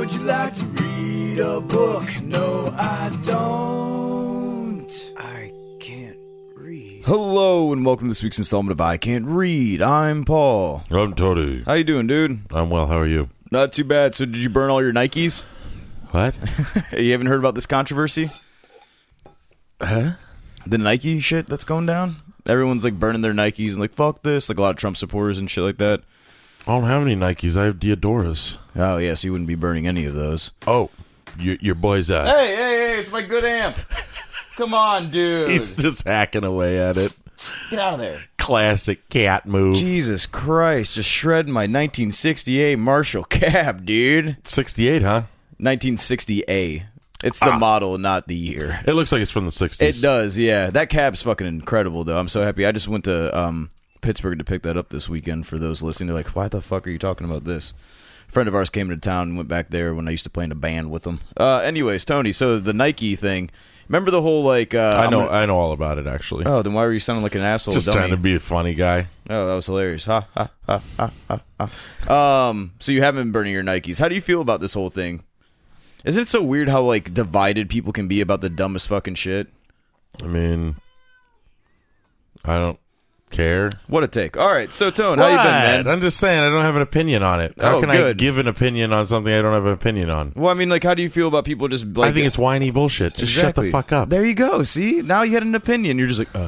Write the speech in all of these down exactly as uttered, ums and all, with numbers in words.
Would you like to read a book? No, I don't. I can't read. Hello, and welcome to this week's installment of I Can't Read. I'm Paul. I'm Tony. How you doing, dude? I'm well. How are you? Not too bad. So did you burn all your Nikes? What? You haven't heard about this controversy? Huh? The Nike shit that's going down? Everyone's like burning their Nikes and like, fuck this. Like a lot of Trump supporters and shit like that. I don't have any Nikes. I have Diodoras. Oh, yeah, so you wouldn't be burning any of those. Oh, your, your boy's uh Hey, hey, hey, it's my good amp. Come on, dude. He's just hacking away at it. Get out of there. Classic cat move. Jesus Christ, just shredding my nineteen sixty-eight Marshall cab, dude. sixty-eight, huh? nineteen sixty A. It's the Ah. model, not the year. It looks like it's from the sixties. It does, yeah. That cab's fucking incredible, though. I'm so happy. I just went to um, Pittsburgh to pick that up this weekend. For those listening, they're like, why the fuck are you talking about this? A friend of ours came into town and went back there when I used to play in a band with them. Uh, anyways, Tony, so the Nike thing. Remember the whole, like... Uh, I know gonna, I know all about it, actually. Oh, then why were you sounding like an asshole Just dummy? trying to be a funny guy. Oh, that was hilarious. Ha, ha, ha, ha, ha, ha. Um, so you haven't been burning your Nikes. How do you feel about this whole thing? Isn't it so weird how, like, divided people can be about the dumbest fucking shit? I mean, I don't care. What a take. All right, so, Tone, how you been, man? I'm just saying I don't have an opinion on it. How Oh, can good. I give an opinion on something I don't have an opinion on? Well, I mean, like, how do you feel about people just, like... I think it's whiny bullshit. Just Exactly. shut the fuck up. There you go. See? Now you had an opinion. You're just like,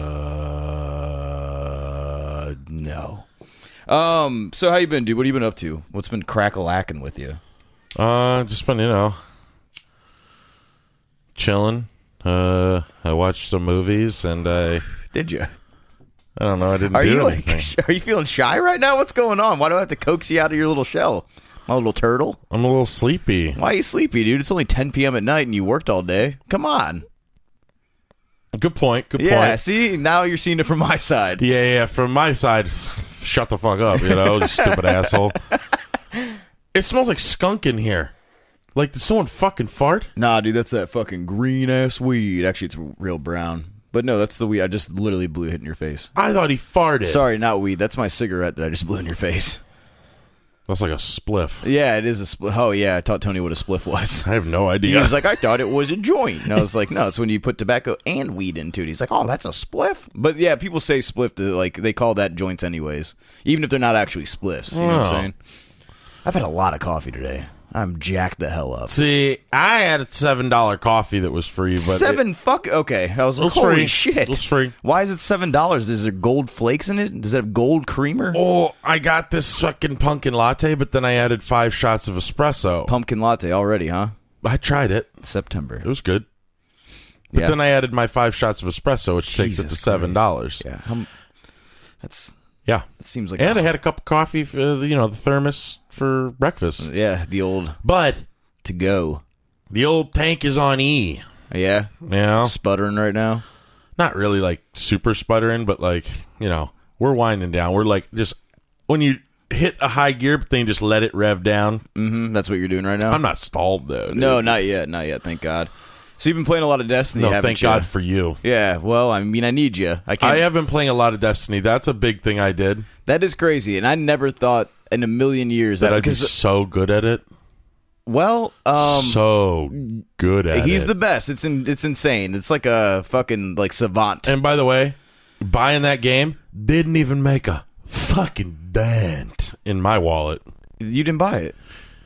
uh... no. Um, so how you been, dude? What have you been up to? What's been crack-a-lacking with you? Uh, just been, you know, chilling. Uh, I watched some movies, and I, Did you? I don't know, I didn't Are do you, anything. like, are you feeling shy right now? What's going on? Why do I have to coax you out of your little shell? My little turtle? I'm a little sleepy. Why are you sleepy, dude? It's only ten p.m. at night and you worked all day. Come on. Good point, good Yeah, point. see? Now you're seeing it from my side. Yeah, yeah, from my side, shut the fuck up, you know, you stupid asshole. It smells like skunk in here. Like, did someone fucking fart? Nah, dude, that's that fucking green-ass weed. Actually, it's real brown. But no, that's the weed I just literally blew hit in your face. I thought he farted. Sorry, not weed. That's my cigarette that I just blew in your face. That's like a spliff. Yeah, it is a spliff. Oh, yeah, I taught Tony what a spliff was. I have no He idea. was like, I thought it was a joint. And I was like, no, it's when you put tobacco and weed into it. He's like, oh, that's a spliff? But yeah, people say spliff to, like, they call that joints anyways. Even if they're not actually spliffs. You know what I'm Oh. saying? I've had a lot of coffee today. I'm jacked the hell up. See, I had a seven dollar coffee that was free, but Seven it, fuck? Okay. I was it like, was holy free. shit. It was free. Why is it seven dollars? Is there gold flakes in it? Does it have gold creamer? Oh, I got this fucking pumpkin latte, but then I added five shots of espresso. Pumpkin latte already, huh? I tried it. September. It was good. But Yeah. then I added my five shots of espresso, which takes it to Jesus seven dollars. Yeah. How, that's Yeah. that seems like And I had a cup of coffee, for, you know, the thermos for breakfast. yeah, the old But to go. the old tank is on E. Yeah. You know? Sputtering right now. Not really like super sputtering, but like, you know, we're winding down. We're like just when you hit a high gear thing, just let it rev down. Mm-hmm. That's what you're doing right now? I'm not stalled though. Dude. No, not yet. Not yet. Thank God. So you've been playing a lot of Destiny, No, haven't thank you? God for you. Yeah, well, I mean, I need you. I can't. I have been playing a lot of Destiny. That's a big thing I did. That is crazy, and I never thought in a million years that, That I'd be because so good at it. well, um, so good at it. he's the best. It's in, it's insane. It's like a fucking like savant. And by the way, buying that game didn't even make a fucking dent in my wallet. You didn't buy it.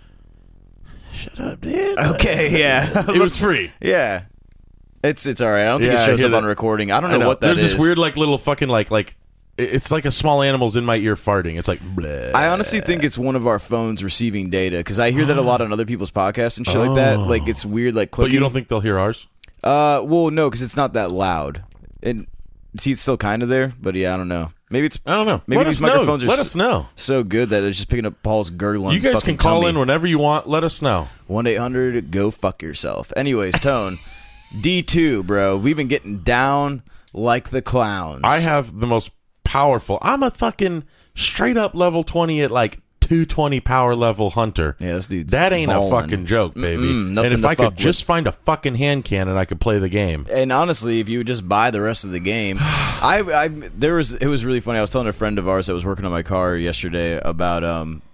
Shut up, dude. Okay, yeah, It was free. yeah. It's it's all right. I don't think Yeah, it I shows hear up on that. recording. I don't know, I know. what that There's is. this weird, like, little fucking, like, like, it's like a small animal's in my ear farting. It's like, bleh. I honestly think it's one of our phones receiving data because I hear that a lot on other people's podcasts and shit like that. Like it's weird, like clicking. But you don't think they'll hear ours? Uh, well, no, because it's not that loud. And see, it's still kind of there, but yeah, I don't know. Maybe it's I don't know. maybe Let these us know. microphones are Let s- us know. so good that it's just picking up Paul's gurgling. You guys fucking can call tummy. in whenever you want. Let us know. one eight hundred go fuck yourself. Anyways, Tone, D two, bro. We've been getting down like the clowns. I have the most powerful. I'm a fucking straight up level twenty at like two twenty power level hunter. Yeah, this dude's That ain't ballin'. a fucking joke, baby. Mm-mm, and nothing if to I fuck could just with. find a fucking hand cannon, I could play the game. And honestly, if you would just buy the rest of the game, I, I there was it was really funny. I was telling a friend of ours that was working on my car yesterday about um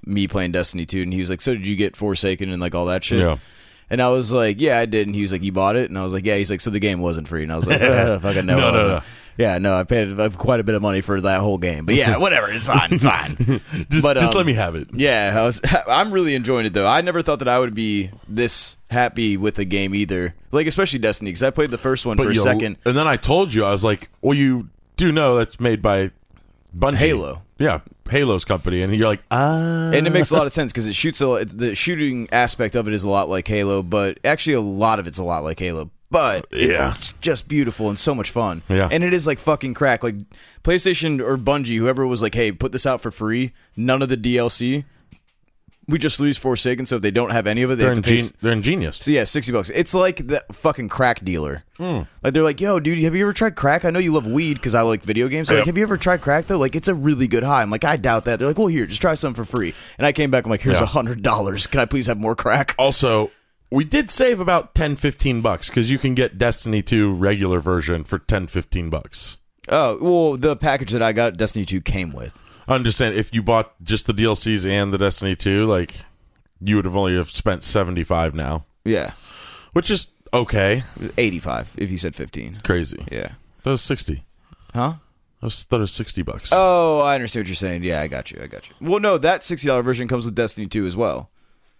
me playing Destiny two, and he was like, "So did you get Forsaken and like all that shit?" Yeah. And I was like, "Yeah, I did." And he was like, "You bought it?" And I was like, "Yeah." He's like, "So the game wasn't free?" And I was like, uh, "Fucking no, No, it no, wasn't." no. Yeah, no, I paid uh, quite a bit of money for that whole game, but yeah, whatever, it's fine, it's fine. Just, But, just um, let me have it. Yeah, I was. I'm really enjoying it though. I never thought that I would be this happy with a game either. Like especially Destiny, because I played the first one for a you- second. And then I told you, I was like, well, you do know that's made by Bungie. Halo. Yeah, Halo's company. And you're like, ah. And it makes a lot of sense because it shoots a, the shooting aspect of it is a lot like Halo, but actually a lot of it's a lot like Halo. But Yeah. it's just beautiful and so much fun. Yeah. And it is like fucking crack. Like PlayStation or Bungie, whoever was like, hey, put this out for free, none of the D L C. We just lose Forsaken, so if they don't have any of it, they They're, have to pay. ingen- they're ingenious. So yeah, sixty bucks. It's like the fucking crack dealer. Mm. Like they're like, yo, dude, have you ever tried crack? I know you love weed because I like video games. They're Yep. like, have you ever tried crack though? Like it's a really good high. I'm like, I doubt that. They're like, well, here, just try some for free. And I came back. I'm like, here's a Yeah. hundred dollars. Can I please have more crack? Also, we did save about ten, fifteen bucks because you can get Destiny two regular version for ten, fifteen bucks. Oh, well, the package that I got, Destiny two came with. I'm just saying, if you bought just the D L Cs and the Destiny two, like, you would have only have spent seventy-five now, Yeah, which is okay. eighty-five. If you said fifteen. Crazy. Yeah. That was sixty. Huh? I was, thought it was sixty bucks. Oh, I understand what you're saying. Yeah, I got you. I got you. Well, no, that sixty dollar version comes with Destiny two as well.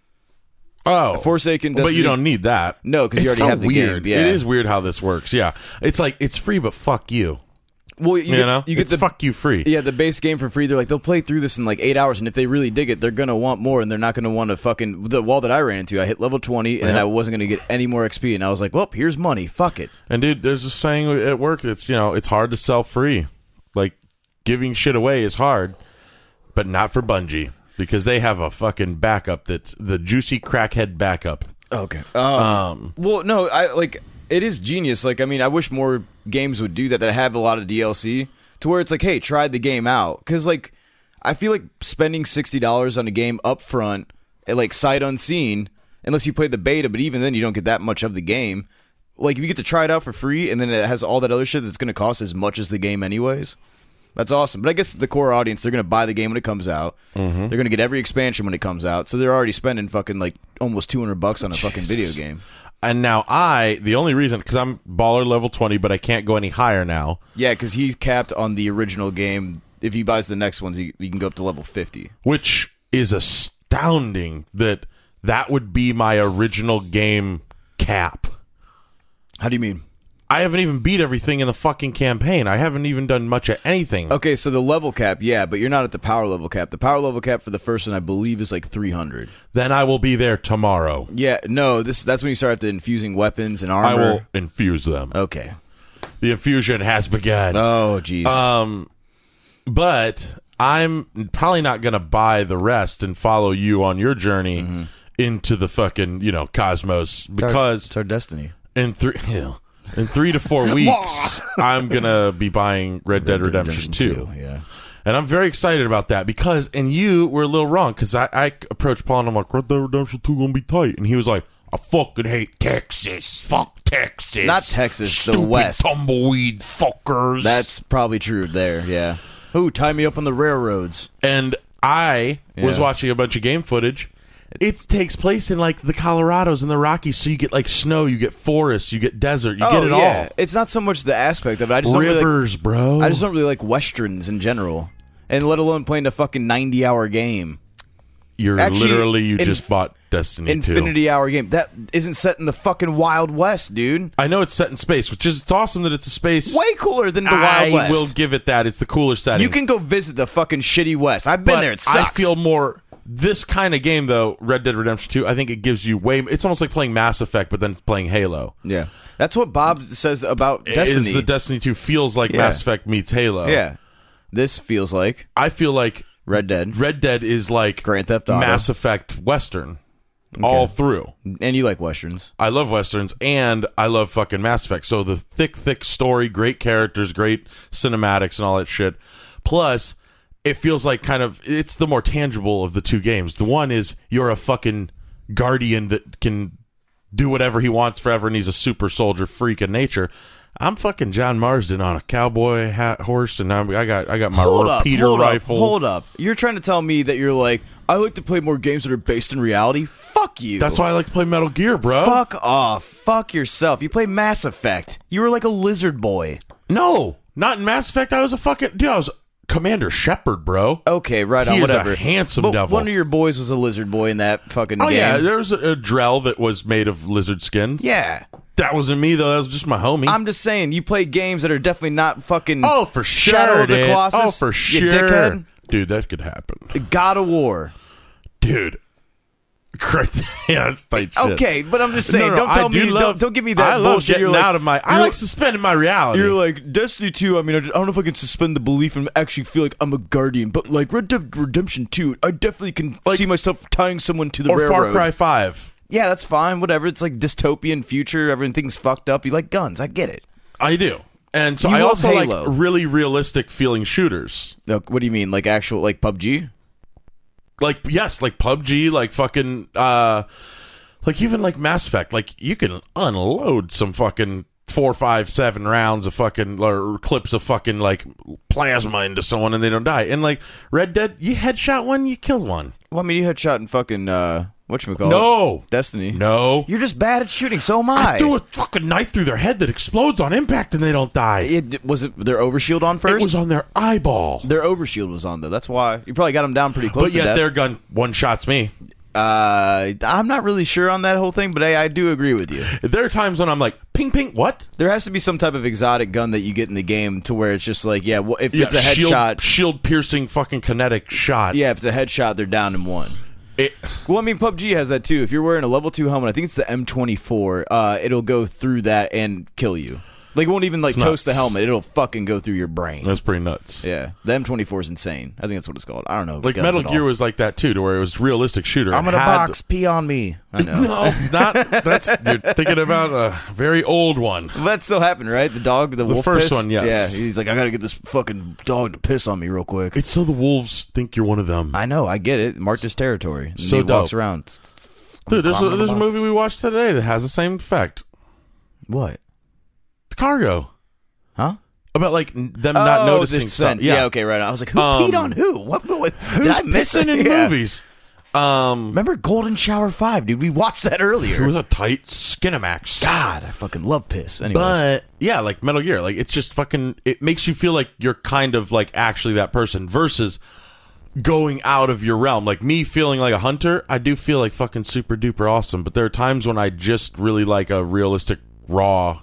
Oh, Forsaken, but Destiny- you don't need that. No, 'cause you It's already so have the weird. game, yeah. It is weird how this works. Yeah, it's like it's free, but fuck you. Well, you, You, get, know, you get it's the fuck you free. Yeah, the base game for free. They're like, they'll play through this in like eight hours, and if they really dig it, they're gonna want more, and they're not gonna want to fucking the wall that I ran into. I hit level twenty, and then Yeah. I wasn't gonna get any more X P, and I was like, well, here's money. Fuck it. And dude, there's a saying at work. It's you know, it's hard to sell free. Like giving shit away is hard, but not for Bungie because they have a fucking backup that's the juicy crackhead backup. Okay. Um, Um, well, no, I like it is genius. Like, I mean, I wish more games would do that that have a lot of D L C to where it's like, hey, try the game out, because like I feel like spending sixty dollars on a game up front, at, like sight unseen, unless you play the beta, but even then you don't get that much of the game. Like if you get to try it out for free, and then it has all that other shit that's going to cost as much as the game anyways. That's awesome. But I guess the core audience, they're going to buy the game when it comes out. Mm-hmm. They're going to get every expansion when it comes out. So they're already spending fucking like almost two hundred bucks on a fucking video Jesus. game. And now I, the only reason, because I'm baller level twenty, but I can't go any higher now, Yeah, because he's capped on the original game. If he buys the next ones, he, he can go up to level fifty. which is astounding that that would be my original game cap. How do you mean? I haven't even beat everything in the fucking campaign. I haven't even done much of anything. Okay, so the level cap, yeah, but you're not at the power level cap. The power level cap for the first one, I believe, is like three hundred. Then I will be there tomorrow. Yeah, no, this that's when you start to infusing weapons and armor. I will infuse them. Okay. The infusion has begun. Oh, jeez. Um, but I'm probably not going to buy the rest and follow you on your journey Mm-hmm. into the fucking, you know, cosmos because it's our destiny. in three in three to four weeks I'm going to be buying Red, Dead Redemption, two. Yeah. And I'm very excited about that because, and you were a little wrong because I, I approached Paul and I'm like, Red Dead Redemption two going to be tight. And he was like, I fucking hate Texas. Fuck Texas. Not Texas, the Stupid West. tumbleweed fuckers. That's probably true there, yeah. Ooh, tie me up on the railroads. And I was Yeah. watching a bunch of game footage. It takes place in like the Colorados and the Rockies, so you get like snow, you get forests, you get desert, you oh, get it yeah. all. It's not so much the aspect of it. I just don't really like, Rivers, bro. I just don't really like westerns in general, and let alone playing a fucking ninety-hour game, You're Actually, literally you inf- just bought Destiny two. infinity-hour game that isn't set in the fucking Wild West, dude. I know it's set in space, which is it's awesome that it's a space. Way cooler than the I Wild West. will give it that. It's the cooler setting. You can go visit the fucking shitty West. I've been But there. It sucks. I feel more this kind of game though. Red Dead Redemption two. I think it gives you way. It's almost like playing Mass Effect, but then playing Halo. yeah. That's what Bob says about Destiny. Is the Destiny two feels like Yeah. Mass Effect meets Halo. yeah. This feels like I feel like Red Dead, Red Dead is like Grand Theft Auto. Mass Effect Western all through. and you like westerns. I love Westerns and I love fucking Mass Effect. So the thick, thick story, great characters, great cinematics and all that shit. Plus, it feels like kind of, it's the more tangible of the two games. The one is you're a fucking guardian that can do whatever he wants forever and he's a super soldier freak in nature. I'm fucking John Marsden on a cowboy hat horse, and I'm, I got I got my hold up, repeater hold rifle. Up, hold up. You're trying to tell me that you're like, I like to play more games that are based in reality? Fuck you. That's why I like to play Metal Gear, bro. Fuck off. Fuck yourself. You play Mass Effect. You were like a lizard boy. No, not in Mass Effect. I was a fucking dude. I was Commander Shepard, bro. Okay, right on. He is whatever. a handsome but devil. One of your boys was a lizard boy in that fucking Oh game. yeah, there was a, a Drell that was made of lizard skin. Yeah. That wasn't me though. That was just my homie. I'm just saying, you play games that are definitely not fucking. oh, for sure, Shadow of the dude. Colossus. Oh, for you sure, dickhead. dude. That could happen, God of War. dude. Yeah, that's tight shit. Okay, but I'm just saying, No, no, don't tell I do me, love, don't, don't give me that I love bullshit. getting You're like, out of my. I you're like suspending my reality. You're like, Destiny two, I mean, I don't know if I can suspend the belief and actually feel like I'm a guardian, but like Red Dead Redemption two, I definitely can Like- see myself tying someone to the or railroad. Far Cry five. Yeah, that's fine, whatever. It's like dystopian future, everything's fucked up. You like guns, I get it. I do, and so You I love also Halo. like really realistic feeling shooters. No, what do you mean, like actual, like P U B G? Like yes, like P U B G, like fucking, uh, like even like Mass Effect. Like you can unload some fucking four, five, seven rounds of fucking or clips of fucking like plasma into someone and they don't die. And like Red Dead, you headshot one, you kill one. Well, I mean, you headshot in fucking, uh, whatchamacallit? No, Destiny. no. You're just bad at shooting, so am I. I threw a fucking knife through their head that explodes on impact and they don't die. It, was it their overshield on first? It was on their eyeball. Their overshield was on, though. That's why. You probably got them down pretty close But to yet death. their gun one shots me. Uh, I'm not really sure on that whole thing, but hey, I do agree with you. There are times when I'm like, ping, ping, what? There has to be some type of exotic gun that you get in the game to where it's just like, yeah, well, if Yeah, it's a shield, headshot, shield piercing fucking kinetic shot. yeah, if it's a headshot, they're down in one. It, Well, I mean, P U B G has that too. If you're wearing a level two helmet, I think it's the M twenty-four, uh, it'll go through that and kill you. Like, it won't even, like, It's toast the nuts. helmet. It'll fucking go through your brain. that's pretty nuts. Yeah. The M twenty-four is insane. I think that's what it's called. I don't know. Like guns Metal at all. Gear was like that too, to where it was realistic shooter. I'm It in a had- box. Pee on me. I know. No, not that's. You're thinking about a very old one. Well, that still happened, right? The dog, the, wolf first piss? one, yes. Yeah, he's like, I gotta get this fucking dog to piss on me real quick. It's so the wolves think you're one of them. I know, I get it. Marked his territory. And So he walks dope. around. Dude, there's a, Climbing there's a the box. movie we watched today that has the same effect. What? The Cargo. Huh? About like n- them not oh, noticing this stuff. scent. Yeah. okay, right. I was like, who Um, peed on who? What? what Who's did I miss pissing it? in Yeah. movies? Um, Remember Golden Shower five, dude? We watched that earlier. it was a tight Skinamax. God, I fucking love piss. Anyways. But yeah, like Metal Gear, like it's just fucking. It makes you feel like you're kind of like actually that person versus going out of your realm. Like me feeling like a hunter, I do feel like fucking super duper awesome. But there are times when I just really like a realistic, raw,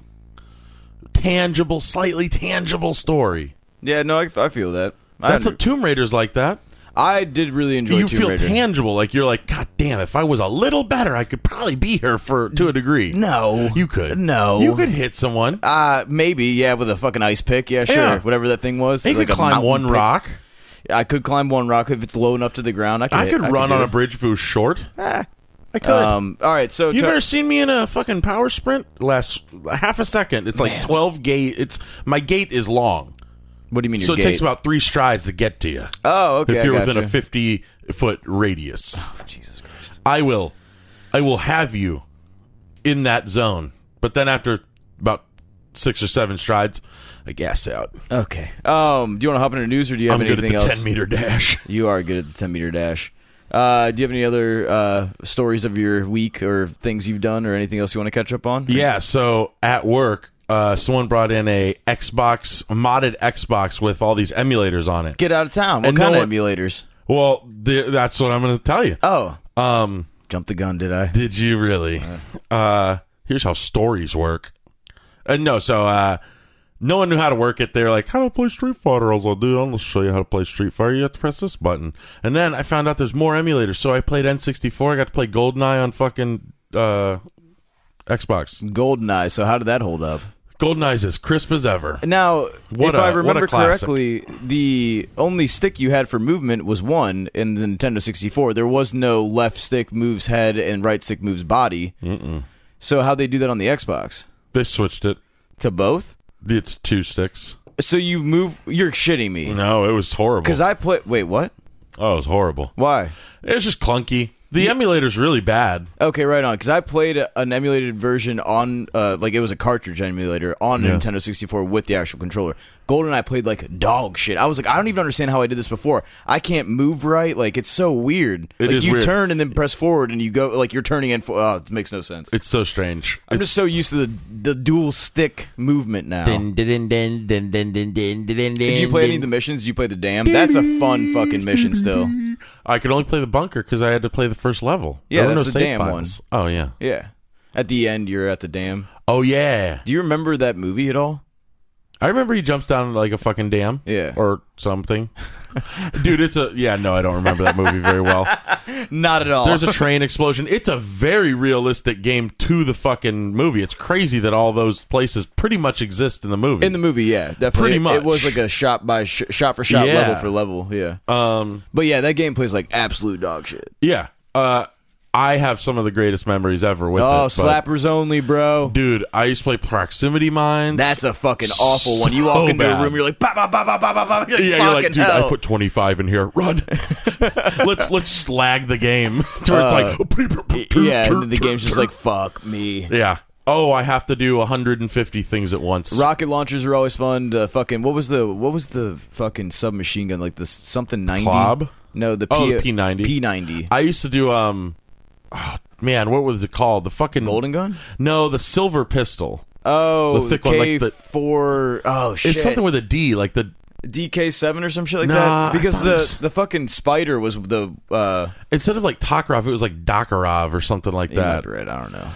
tangible, slightly tangible story. yeah, no, I, I feel that. I, That's under- a Tomb Raider's like that. I did really enjoy You Tomb feel Raider. tangible, like you're like, God damn! If I was a little better, I could probably be here for to a degree. No. You could. No. You could hit someone. Uh, maybe, yeah, with a fucking ice pick. Yeah, sure. Yeah. Whatever that thing was. You Like could a climb mountain one pick. rock. I could climb one rock if it's low enough to the ground. I could, I hit- could run do on it. a bridge if it was short. Ah. I could. Um, all right, so You've to- ever seen me in a fucking power sprint? Last half a second. It's like Man. twelve gait. It's my gait is long, what do you mean? so Your it takes gait? about three strides to get to you. Oh, okay. if you're I within gotcha. a fifty foot radius, Oh, Jesus Christ. I will, I will have you in that zone. But then after about six or seven strides, I gas out. Okay. Um, do you want to hop into news, or do you have I'm good anything at the else? ten meter dash. You are good at the ten meter dash. Uh, do you have any other uh, stories of your week or things you've done, or anything else you want to catch up on? Yeah, so at work, uh, someone brought in a Xbox, a modded Xbox with all these emulators on it. Get out of town. What And kind no of one- emulators? Well, the, that's what I'm going to tell you. Oh, Um, jumped the gun, did I? did you really? Uh, here's how stories work. Uh, no, so uh, no one knew how to work it. They're like, how do I play Street Fighter? I was like, dude, I'm going to show you how to play Street Fighter. You have to press this button. And then I found out there's more emulators. So I played N sixty-four. I got to play GoldenEye on fucking uh, Xbox. GoldenEye. So how did that hold up? GoldenEye's as crisp as ever. Now, What if a- I what a remember classic. correctly, the only stick you had for movement was one in the Nintendo sixty-four. There was no left stick moves head and right stick moves body. Mm-mm. So how'd they do that on the Xbox? They switched it. To both? It's two sticks. So you move... You're shitting me. No, it was horrible. Because I put... Wait, what? Oh, it was horrible. Why? It was just clunky. The emulator's really bad. Okay, right on. Because I played a, an emulated version on, uh, like it was a cartridge emulator on Yeah. Nintendo sixty-four with the actual controller. GoldenEye played like dog shit. I was like, I don't even understand how I did this before. I can't move right. Like it's so weird. It like is you weird. turn and then press forward and you go like you're turning in. For, oh, it makes no sense. It's so strange. I'm It's- just so used to the the dual stick movement now. Dun, dun, dun, dun, dun, dun, dun, dun, Did you play any of the missions? Did you play the dam? That's a fun fucking mission still. I could only play the bunker because I had to play the first level. Yeah, There were that's no the save damn files. Oh yeah. Yeah. At the end, you're at the dam. Oh yeah. Do you remember that movie at all? I remember he jumps down like a fucking dam. Yeah. Or something. Dude, it's a yeah. No, I don't remember that movie very well. Not at all. There's a train explosion. It's a very realistic game to the fucking movie. It's crazy that all those places pretty much exist in the movie. In the movie, yeah, definitely. Pretty It- much. It was like a shot by sh- shot for shot Yeah. level for level, yeah. um. But yeah, that game plays like absolute dog shit. Yeah. Uh. I have some of the greatest memories ever with Oh, it. but- slappers only, bro. Dude, I used to play Proximity Mines. That's a fucking awful one. You walk So into bad. a room, you're like, bah, bah, bah, bah, bah, bah, bah. You're like, yeah, fucking you're like, dude, hell. I put twenty-five in here. Run. let's let's slag the game to where it's like, yeah, and the game's just like, fuck me. yeah. Oh, I have to do one hundred fifty things at once. Rocket launchers are always fun. The fucking what was the what was the fucking submachine gun like this something ninety? Clob? No, the Oh, P- the P ninety. P ninety. I used to do um, oh, man, what was it called? The fucking Golden gun? No, the silver pistol. Oh, The thick one, like the- K four. Oh shit! It's something with a D, like the. D K seven or some shit like Nah, that. Because I thought it the was- the fucking spider was the. uh Instead of like Takarov, it was like Dakarov or something like You might that. be right. I don't know.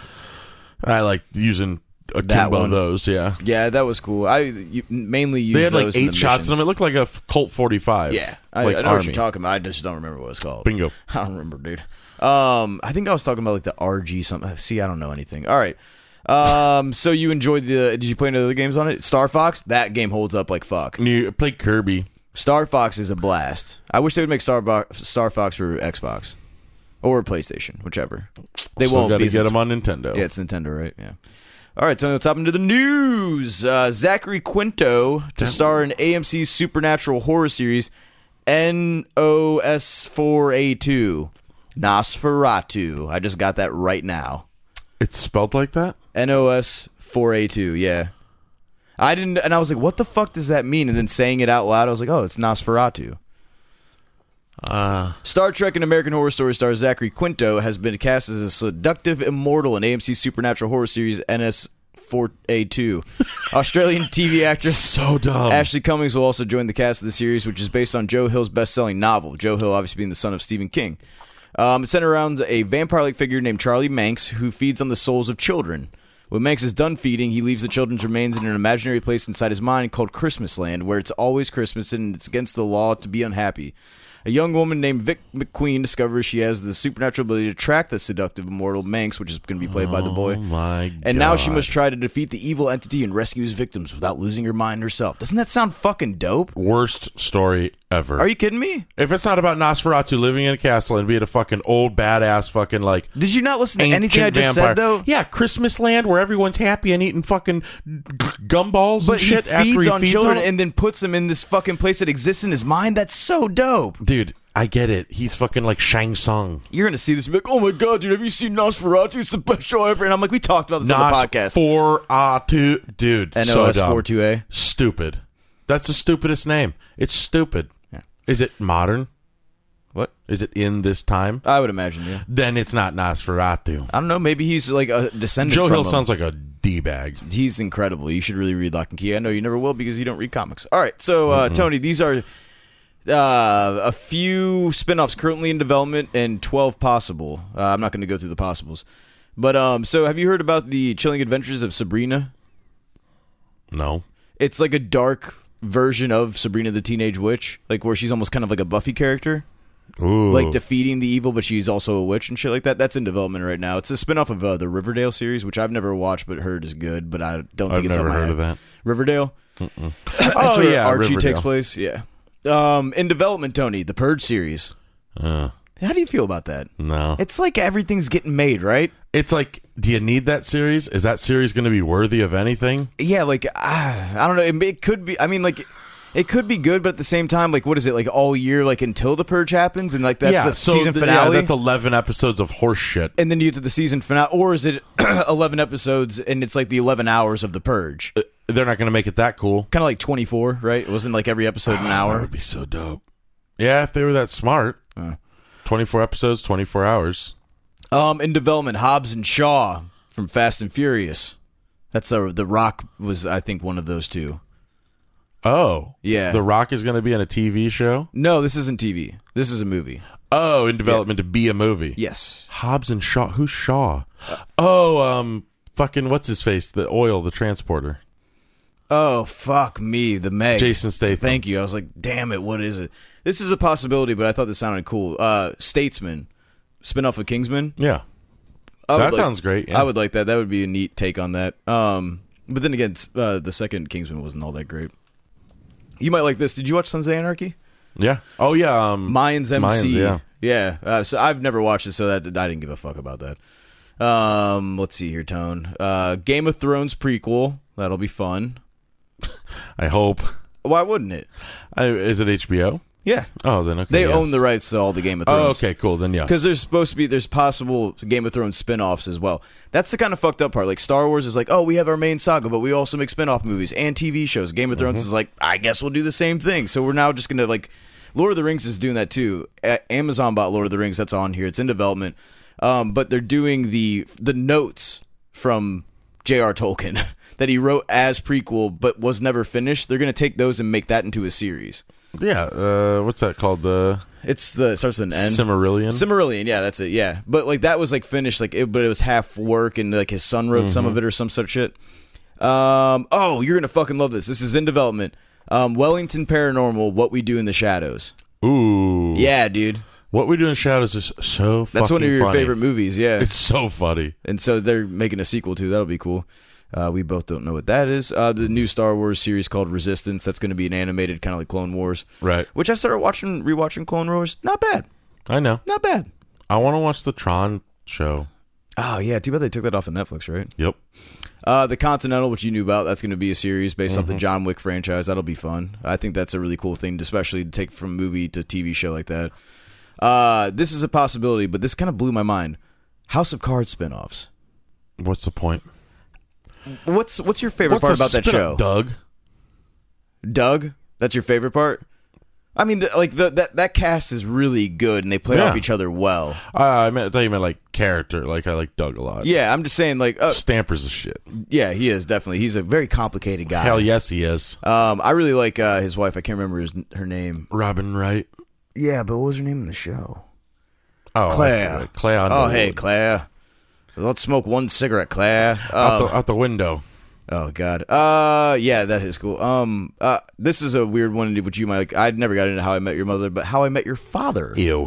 I like using akimbo one. those. Yeah. Yeah, that was cool. I you, mainly used They had like those in eight the shots in them. It missions. looked like a f- Colt forty-five. Yeah, I, like I know Army. what you're talking about. I just don't remember what it's called. Bingo. I don't remember, dude. Um, I think I was talking about like the R G something. See, I don't know anything. All right. Um, so you enjoyed the? Did you play any other games on it? Star Fox. That game holds up like fuck. And you played Kirby. Star Fox is a blast. I wish they would make Star, Bo- Star Fox for Xbox or PlayStation, whichever. They Still won't got to because get it's- them on Nintendo. Yeah, it's Nintendo, right? Yeah. All right, so let's hop into the news. Uh, Zachary Quinto to star in A M C's supernatural horror series N O S four A two, Nosferatu. I just got that right now. It's spelled like that? N O S four A two, yeah. I didn't, and I was like, what the fuck does that mean? And then saying it out loud, I was like, oh, it's Nosferatu. Uh, Star Trek and American Horror Story star Zachary Quinto has been cast as a seductive immortal in A M C's supernatural horror series N S four A two. Australian T V actress so dumb. Ashley Cummings will also join the cast of the series, which is based on Joe Hill's best-selling novel. Joe Hill obviously being the son of Stephen King. Um, it's centered around a vampire-like figure named Charlie Manx who feeds on the souls of children. When Manx is done feeding, he leaves the children's remains in an imaginary place inside his mind called Christmas Land, where it's always Christmas and it's against the law to be unhappy. A young woman named Vic McQueen discovers she has the supernatural ability to track the seductive immortal Manx, which is going to be played by the boy. Oh my And now she God. must try to defeat the evil entity and rescue his victims without losing her mind herself. Doesn't that sound fucking dope? Worst story ever. Are you kidding me? If it's not about Nosferatu living in a castle and being a fucking old badass fucking like Did you not listen to anything I ancient just vampire. said, though? Yeah, Christmas Land where everyone's happy and eating fucking gumballs But and shit he after feeds he on feeds children on and then puts them in this fucking place that exists in his mind. That's so dope. Dude, I get it. He's fucking like Shang Tsung. You're going to see this and be like, oh my God, dude, have you seen Nosferatu? It's the best show ever. And I'm like, we talked about this on the podcast. Nosferatu. Dude, N O so S dumb. four two A. Stupid. That's the stupidest name. It's stupid. Yeah. Is it modern? What? Is it in this time? I would imagine, yeah. Then it's not Nosferatu. I don't know. Maybe he's like a descendant Joe from Hill him. sounds like a D-bag. He's incredible. You should really read Lock and Key. I know you never will because you don't read comics. All right, so uh, Tony, these are uh, a few spin-offs currently in development and twelve possible. Uh, I'm not going to go through the possibles. But um, so have you heard about the Chilling Adventures of Sabrina? No. It's like a dark version of Sabrina the Teenage Witch, like where she's almost kind of like a Buffy character. Ooh. Like defeating the evil, but she's also a witch and shit like that. That's in development right now. It's a spinoff of uh, the Riverdale series, which I've never watched but heard is good. But I don't think I've it's never on my heard of that. Riverdale. Oh, That's where yeah, Archie Riverdale. takes place. Yeah. Um, in development, Tony, the Purge series. Uh, How do you feel about that? no. It's like everything's getting made, right? It's like, do you need that series? Is that series going to be worthy of anything? Yeah, like ah, I don't know. It, it could be. I mean, like It could be good, but at the same time, like, what is it, like, all year, like, until The Purge happens? And, like, that's yeah, the so season the- finale? Yeah, that's eleven episodes of horse shit. And then you get to the season finale? Or is it eleven episodes, and it's, like, the eleven hours of The Purge? Uh, They're not going to make it that cool. Kind of like twenty-four, right? It wasn't, like, every episode an That hour? would be so dope. Yeah, if they were that smart. Uh. twenty-four episodes, twenty-four hours. Um, in development, Hobbs and Shaw from Fast and Furious. That's uh, The Rock was, I think, one of those two. Oh. Yeah. The Rock is going to be in a T V show? No, this isn't T V. This is a movie. Oh, in development to be a movie. Yes. Hobbs and Shaw. Who's Shaw? Oh, um, fucking what's his face? The oil, the transporter. Oh, fuck me. The Meg. Jason Statham. Thank you. I was like, damn it, what is it? This is a possibility, but I thought this sounded cool. Uh, Statesman. Spinoff of Kingsman. Yeah. I would That like- sounds great. Yeah. I would like that. That would be a neat take on that. Um, but then again, uh, the second Kingsman wasn't all that great. You might like this. Did you watch Sons of Anarchy? Yeah. Oh, yeah. Um, Mayans M C. Mayans, yeah. Yeah. Uh, so I've never watched it, so that I didn't give a fuck about that. Um, let's see here, Tone. Uh, Game of Thrones prequel. That'll be fun. I hope. Why wouldn't it? I, is it H B O? Yeah. Oh, then okay. They yes. own the rights to all the Game of Oh, Thrones. okay, cool. Then yes. Because there's supposed to be, there's possible Game of Thrones spin-offs as well. That's the kind of fucked up part. Like, Star Wars is like, oh, we have our main saga, but we also make spin-off movies and T V shows. Game of Thrones Mm-hmm. is like, I guess we'll do the same thing. So we're now just going to, like, Lord of the Rings is doing that too. A- Amazon bought Lord of the Rings. That's on here. It's in development. Um, but they're doing the the notes from J R. Tolkien that he wrote as prequel but was never finished. They're going to take those and make that into a series. yeah. Uh, what's that called? The It's the, it starts with an N. Cimmerillion? Cimmerillion, yeah, that's it, yeah. But like that was like finished, like, it, but it was half work, and like his son wrote some of it or some such shit. Um, oh, you're gonna fucking love this. This is in development. Um, Wellington Paranormal: What We Do in the Shadows. Ooh. Yeah, dude, What We Do in Shadows is so fucking that's one of your funny. favorite movies. Yeah, It's so funny. and so they're making a sequel too. That'll be cool. Uh, we both don't know what that is. Uh, the new Star Wars series called Resistance. That's going to be an animated, kind of like Clone Wars. Right. Which I started watching, rewatching Clone Wars. Not bad. I know. Not bad. I want to watch the Tron show. Oh yeah, too bad they took that off of Netflix, right? Yep. Uh, the Continental, which you knew about, that's going to be a series based off the John Wick franchise. That'll be fun. I think that's a really cool thing, especially to take from movie to T V show like that. Uh, this is a possibility, but this kind of blew my mind. House of Cards spinoffs. What's the point? What's what's your favorite What's part the about that spin-off, show? Doug? Doug? That's your favorite part? I mean, the, like the, that that cast is really good, and they play Yeah. off each other well. Uh, I meant I thought you meant like character. Like I like Doug a lot. Yeah, I'm just saying, like, uh, Stamper's a shit. yeah, he is definitely. He's a very complicated guy. Hell yes, he is. Um, I really like uh, his wife. I can't remember his, her name. Robin Wright. Yeah, but what was her name in the show? Oh, I Claire. forget. Claire. Oh, Underwood. hey, Claire. Let's smoke one cigarette, Claire. Out Uh, the out the window. oh, God. Uh, yeah, that is cool. Um, uh, this is a weird one, which you might like. I never got into How I Met Your Mother, but How I Met Your Father. Ew.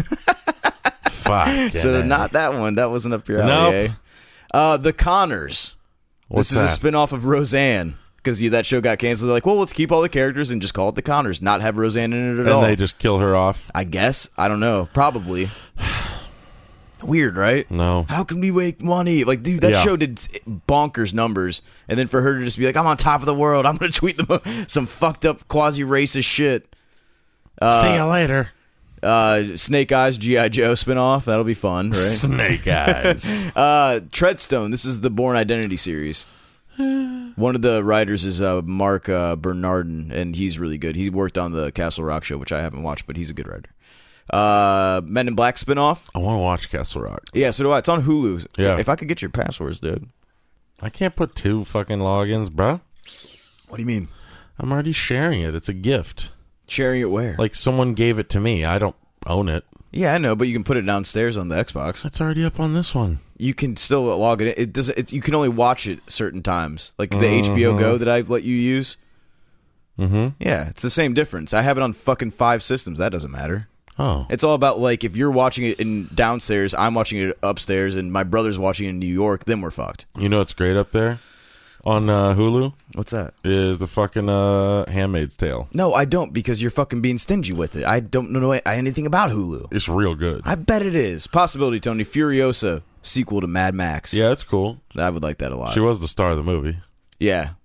Fuck. So yeah. not that one. That wasn't up your alley. Nope. Eh? Uh, The Connors. What's this is that? a spin-off of Roseanne. Because that show got canceled. They're like, well, let's keep all the characters and just call it The Connors. Not have Roseanne in it at and all. they just kill her off. I guess. I don't know. Probably. Weird, right? No. How can we make money? Like, dude, that Yeah. show did bonkers numbers. And then for her to just be like, I'm on top of the world. I'm going to tweet them some fucked up quasi-racist shit. See you later. Uh, Snake Eyes, G I. Joe spinoff. That'll be fun, right? Snake Eyes. Uh, Treadstone. This is the Bourne Identity series. One of the writers is uh, Mark uh, Bernardin, and he's really good. He worked on the Castle Rock show, which I haven't watched, but he's a good writer. Uh, Men in Black spinoff. I want to watch Castle Rock. Yeah, so do I. It's on Hulu. Yeah. If I could get your passwords, dude. I can't put two fucking logins, bruh. What do you mean? I'm already sharing it. It's a gift. Sharing it where? Like someone gave it to me. I don't own it. Yeah, I know, but you can put it downstairs on the Xbox. It's already up on this one. You can still log it in. It doesn't. It, you can only watch it certain times, like the H B O Go that I've let you use. Mm-hmm. Yeah, it's the same difference. I have it on fucking five systems. That doesn't matter. Oh. It's all about like if you're watching it in downstairs, I'm watching it upstairs, and my brother's watching it in New York. Then we're fucked. You know what's great up there on uh, Hulu What's that? is the fucking uh, Handmaid's Tale. No, I don't because you're fucking being stingy with it. I don't know anything about Hulu. It's real good. I bet it is. Possibility, Tony. Furiosa sequel to Mad Max. Yeah, it's cool. I would like that a lot. She was the star of the movie. Yeah.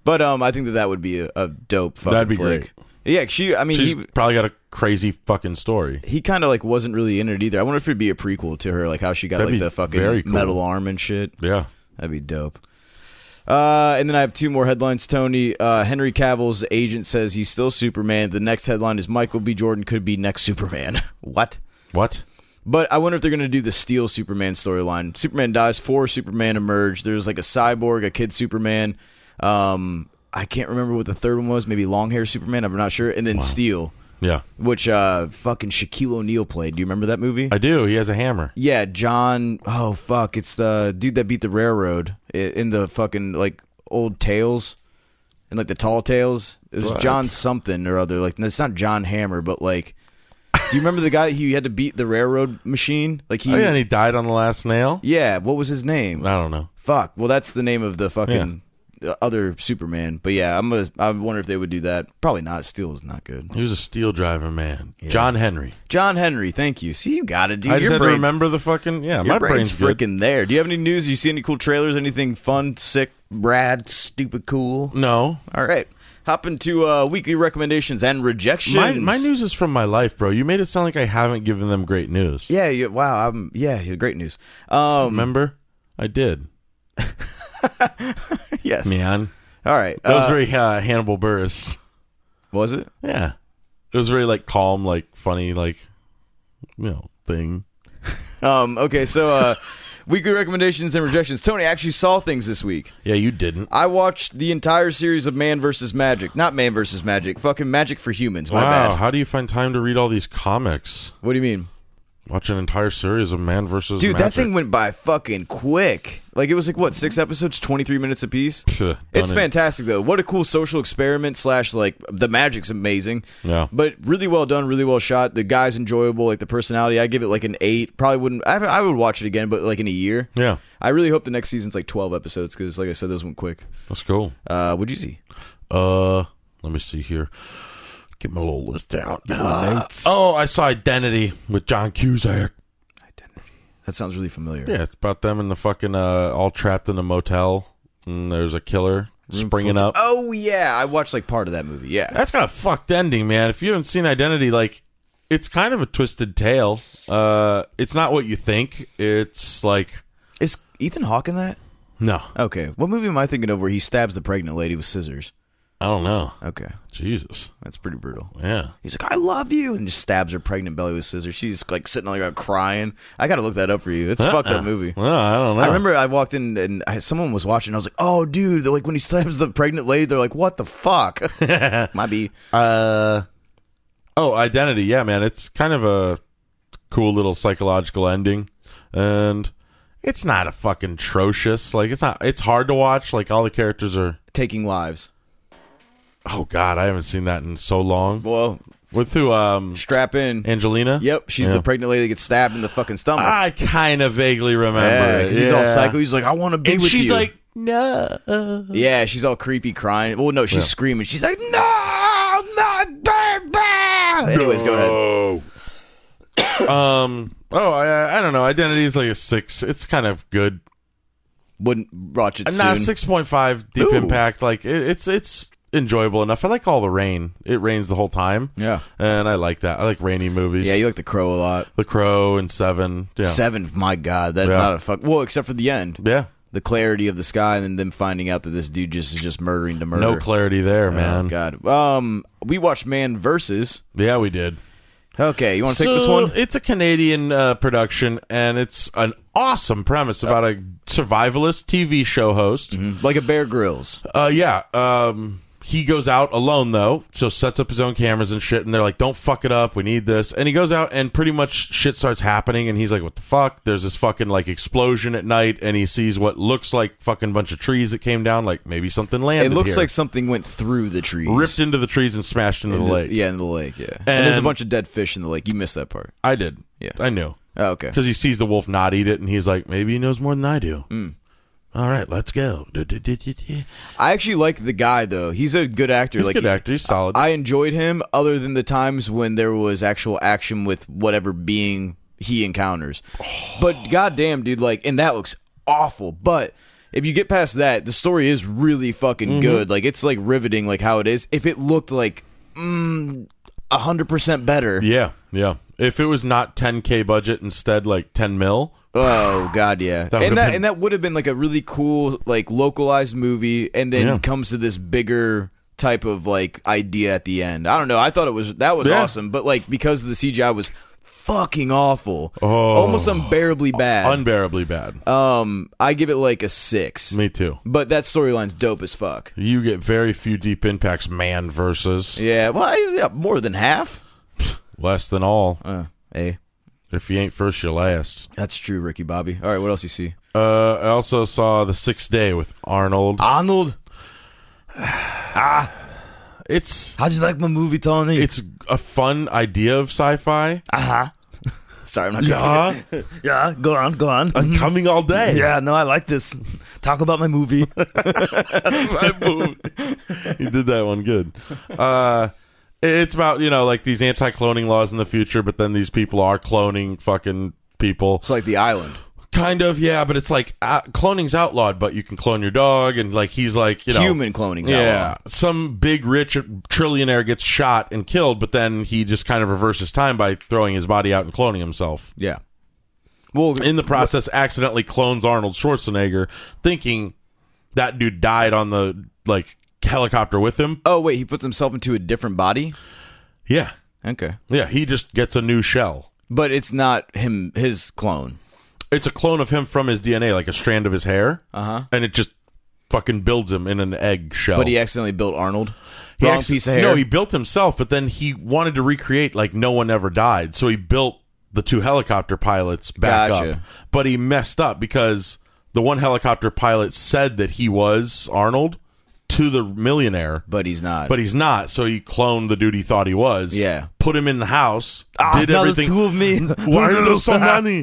But um, I think that that would be a, a dope fucking That'd be flick. great. Yeah, she. I mean, She's he probably got a crazy fucking story. he kind of like wasn't really in it either. I wonder if it'd be a prequel to her, like how she got That'd like be the fucking very cool. metal arm and shit. Yeah. That'd be dope. Uh, and then I have two more headlines, Tony. Uh, Henry Cavill's agent says he's still Superman. The next headline is Michael B. Jordan could be next Superman. What? What? But I wonder if they're going to do the Steel Superman storyline. Superman dies, four Superman emerge. There's like a cyborg, a kid Superman. Um, I can't remember what the third one was. Maybe long hair Superman. I'm not sure. And then Wow. Steel, Yeah. which uh, fucking Shaquille O'Neal played. Do you remember that movie? I do. He has a hammer. Yeah, John. Oh fuck, it's the dude that beat the railroad i- in the fucking like old Tales, and like the Tall Tales. It was What? John something or other. Like it's not John Hammer, but like, do you remember the guy he had to beat the railroad machine? Like he, Oh, yeah, and he died on the last nail? yeah. What was his name? I don't know. Fuck. Well, that's the name of the fucking uh, other Superman. But yeah, I'm gonna. I wonder if they would do that. Probably not. Steel is not good. He was a steel driver, man. John Henry. John Henry. Thank you. See, you got it, dude. I just Your had to brain's- remember the fucking... Yeah, Your my brain's, brain's, good. freaking there. Do you have any news? You see any cool trailers? Anything fun, sick, rad, stupid, cool? No. All right. Hop into uh, weekly recommendations and rejections. My, my news is from my life, bro. You made it sound like I haven't given them great news. Yeah. You, wow. I'm, yeah. you- Great news. Um, Remember? I did. yes. Man. All right. That was Uh, very uh, Hannibal Buress. Was it? Yeah. It was very, like, calm, like, funny, like, you know, thing. Um. Okay. So, uh, weekly recommendations and rejections. Tony I actually saw things this week. Yeah, you didn't. I watched the entire series of Man versus Magic. Not Man versus Magic. Fucking Magic for Humans. My Wow. bad. How do you find time to read all these comics? What do you mean? Watch an entire series of Man versus Dude, Magic. that thing went by fucking quick. Like, it was like, what, six episodes, twenty-three minutes apiece? Phew, It's done it. fantastic, though. What a cool social experiment, slash, like, the magic's amazing. Yeah. But really well done, really well shot. The guy's enjoyable, like, the personality. I give it, like, an eight. Probably wouldn't, I, I would watch it again, but, like, in a year. Yeah. I really hope the next season's, like, twelve episodes, because, like I said, those went quick. That's cool. Uh, what'd you see? Uh, let me see here. Get my little list out. Uh, oh, I saw Identity with John Cusack. That sounds really familiar. Yeah, it's about them in the fucking uh, all trapped in a motel, and there's a killer springing up. Oh, yeah. I watched, like, part of that movie. Yeah. That's got a fucked ending, man. If you haven't seen Identity, like, it's kind of a twisted tale. Uh, it's not what you think. It's like, Is Ethan Hawke in that? no, Okay. What movie am I thinking of where he stabs the pregnant lady with scissors? I don't know. Okay. Jesus, That's pretty brutal. yeah. He's like, I love you, and just stabs her pregnant belly with scissors. She's like sitting on there crying. I got to look that up for you. It's a fucked up movie. Well, I don't know. I remember I walked in and I, someone was watching. I was like, oh, dude. They're like, when he stabs the pregnant lady, they're like, what the fuck? Might be. Uh, oh, Identity. Yeah, man. It's kind of a cool little psychological ending, and it's not a fucking atrocious. Like, it's not. It's hard to watch. Like, all the characters are. Taking lives. Oh God, I haven't seen that in so long. Well, With who? Um, strap in. Angelina. Yep, she's Yeah. the pregnant lady that gets stabbed in the fucking stomach. I kind of vaguely remember yeah, it. because he's all Yeah. psycho. He's like, I want to be and with she's you. like, no. yeah, she's all creepy, crying. Well, no, she's Yeah. screaming. She's like, no, not baby. Anyways, go ahead. um. Oh, I, I don't know. Identity is like a six. It's kind of good. Wouldn't watch it Nah, soon. six point five deep Ooh. impact. Like it, it's it's enjoyable enough. I like all the rain. It rains the whole time. Yeah. and I like that. I like rainy movies. Yeah, you like The Crow a lot. The Crow and Seven. Yeah, Seven, my God, that's Yeah. not a fuck. Well, except for the end, yeah. the clarity of the sky, and then them finding out that this dude just is just murdering to murder. No clarity there, Oh, man. God. Um, we watched Man versus. Yeah, we did. Okay, you want to take So, this one? It's a Canadian uh, production, and it's an awesome premise about a survivalist T V show host. Like a Bear Grylls. Uh, yeah. Um, he goes out alone though, so sets up his own cameras and shit. And they're like, "Don't fuck it up. We need this." And he goes out, and pretty much shit starts happening. And he's like, "What the fuck?" There's this fucking like explosion at night, and he sees what looks like fucking bunch of trees that came down. Like maybe something landed. It looks here. like something went through the trees, ripped into the trees and smashed into the In the- lake. Yeah, in the lake. Yeah, and, there's a And- bunch of dead fish in the lake. You missed that part. I did. Yeah. I knew. Oh, okay. Because he sees the wolf not eat it, and he's like, maybe he knows more than I do. Mm. All right, let's go. I actually like the guy though. He's a good actor. He's like a good actor. He's solid. I enjoyed him, other than the times when there was actual action with whatever being he encounters. But goddamn, dude, like, and that looks awful. But if you get past that, the story is really fucking Mm-hmm. good. Like it's like riveting, like how it is. If it looked like mm, a hundred percent better, Yeah, yeah. If it was not ten K budget, instead like ten mil. oh god, yeah, That would've and that been- and that would have been like a really cool, like localized movie, and then Yeah. comes to this bigger type of like idea at the end. I don't know. I thought it was that was Yeah. awesome, but like because the C G I was fucking awful, Oh. almost unbearably bad. Unbearably bad. um, I give it like a six. Me too. But that storyline's dope as fuck. You get very few deep impacts, man versus Yeah, well, I- yeah, more than half. less than all. Uh, hey, If you ain't first, you last. that's true, Ricky Bobby. All right, what else you see? Uh, I also saw The Sixth Day with Arnold. Arnold, It's how'd you like my movie, Tony? it's a fun idea of sci-fi. uh huh. Sorry, I'm not. Yeah, Yeah, go on, go on. I'm coming all day. Yeah, no, I like this. Talk about my movie. My movie. He did that one good. Uh, it's about, you know, like these anti-cloning laws in the future, but then these people are cloning fucking people. It's like The Island. Kind of, yeah, but it's like uh, cloning's outlawed, but you can clone your dog, and like he's like, you know, Human cloning's yeah, outlawed. some big rich trillionaire gets shot and killed, but then he just kind of reverses time by throwing his body out and cloning himself. Yeah. Well, In the process, accidentally clones Arnold Schwarzenegger, thinking that dude died on the like helicopter with him. oh wait, he puts himself into a different body. Yeah, Okay, yeah, he just gets a new shell. but it's not him. His clone. It's a clone of him from his D N A, like a strand of his hair, Uh-huh. and it just fucking builds him in an egg shell. But he accidentally built Arnold. He Wrong acc- piece of hair. No, he built himself, but then he wanted to recreate like no one ever died. So he built the two helicopter pilots back Gotcha. up. But he messed up because the one helicopter pilot said that he was Arnold to the millionaire, but he's not. but he's not. So he cloned the dude he thought he was. Yeah. Put him in the house, ah, did now everything. There's two of me. Why are there so many?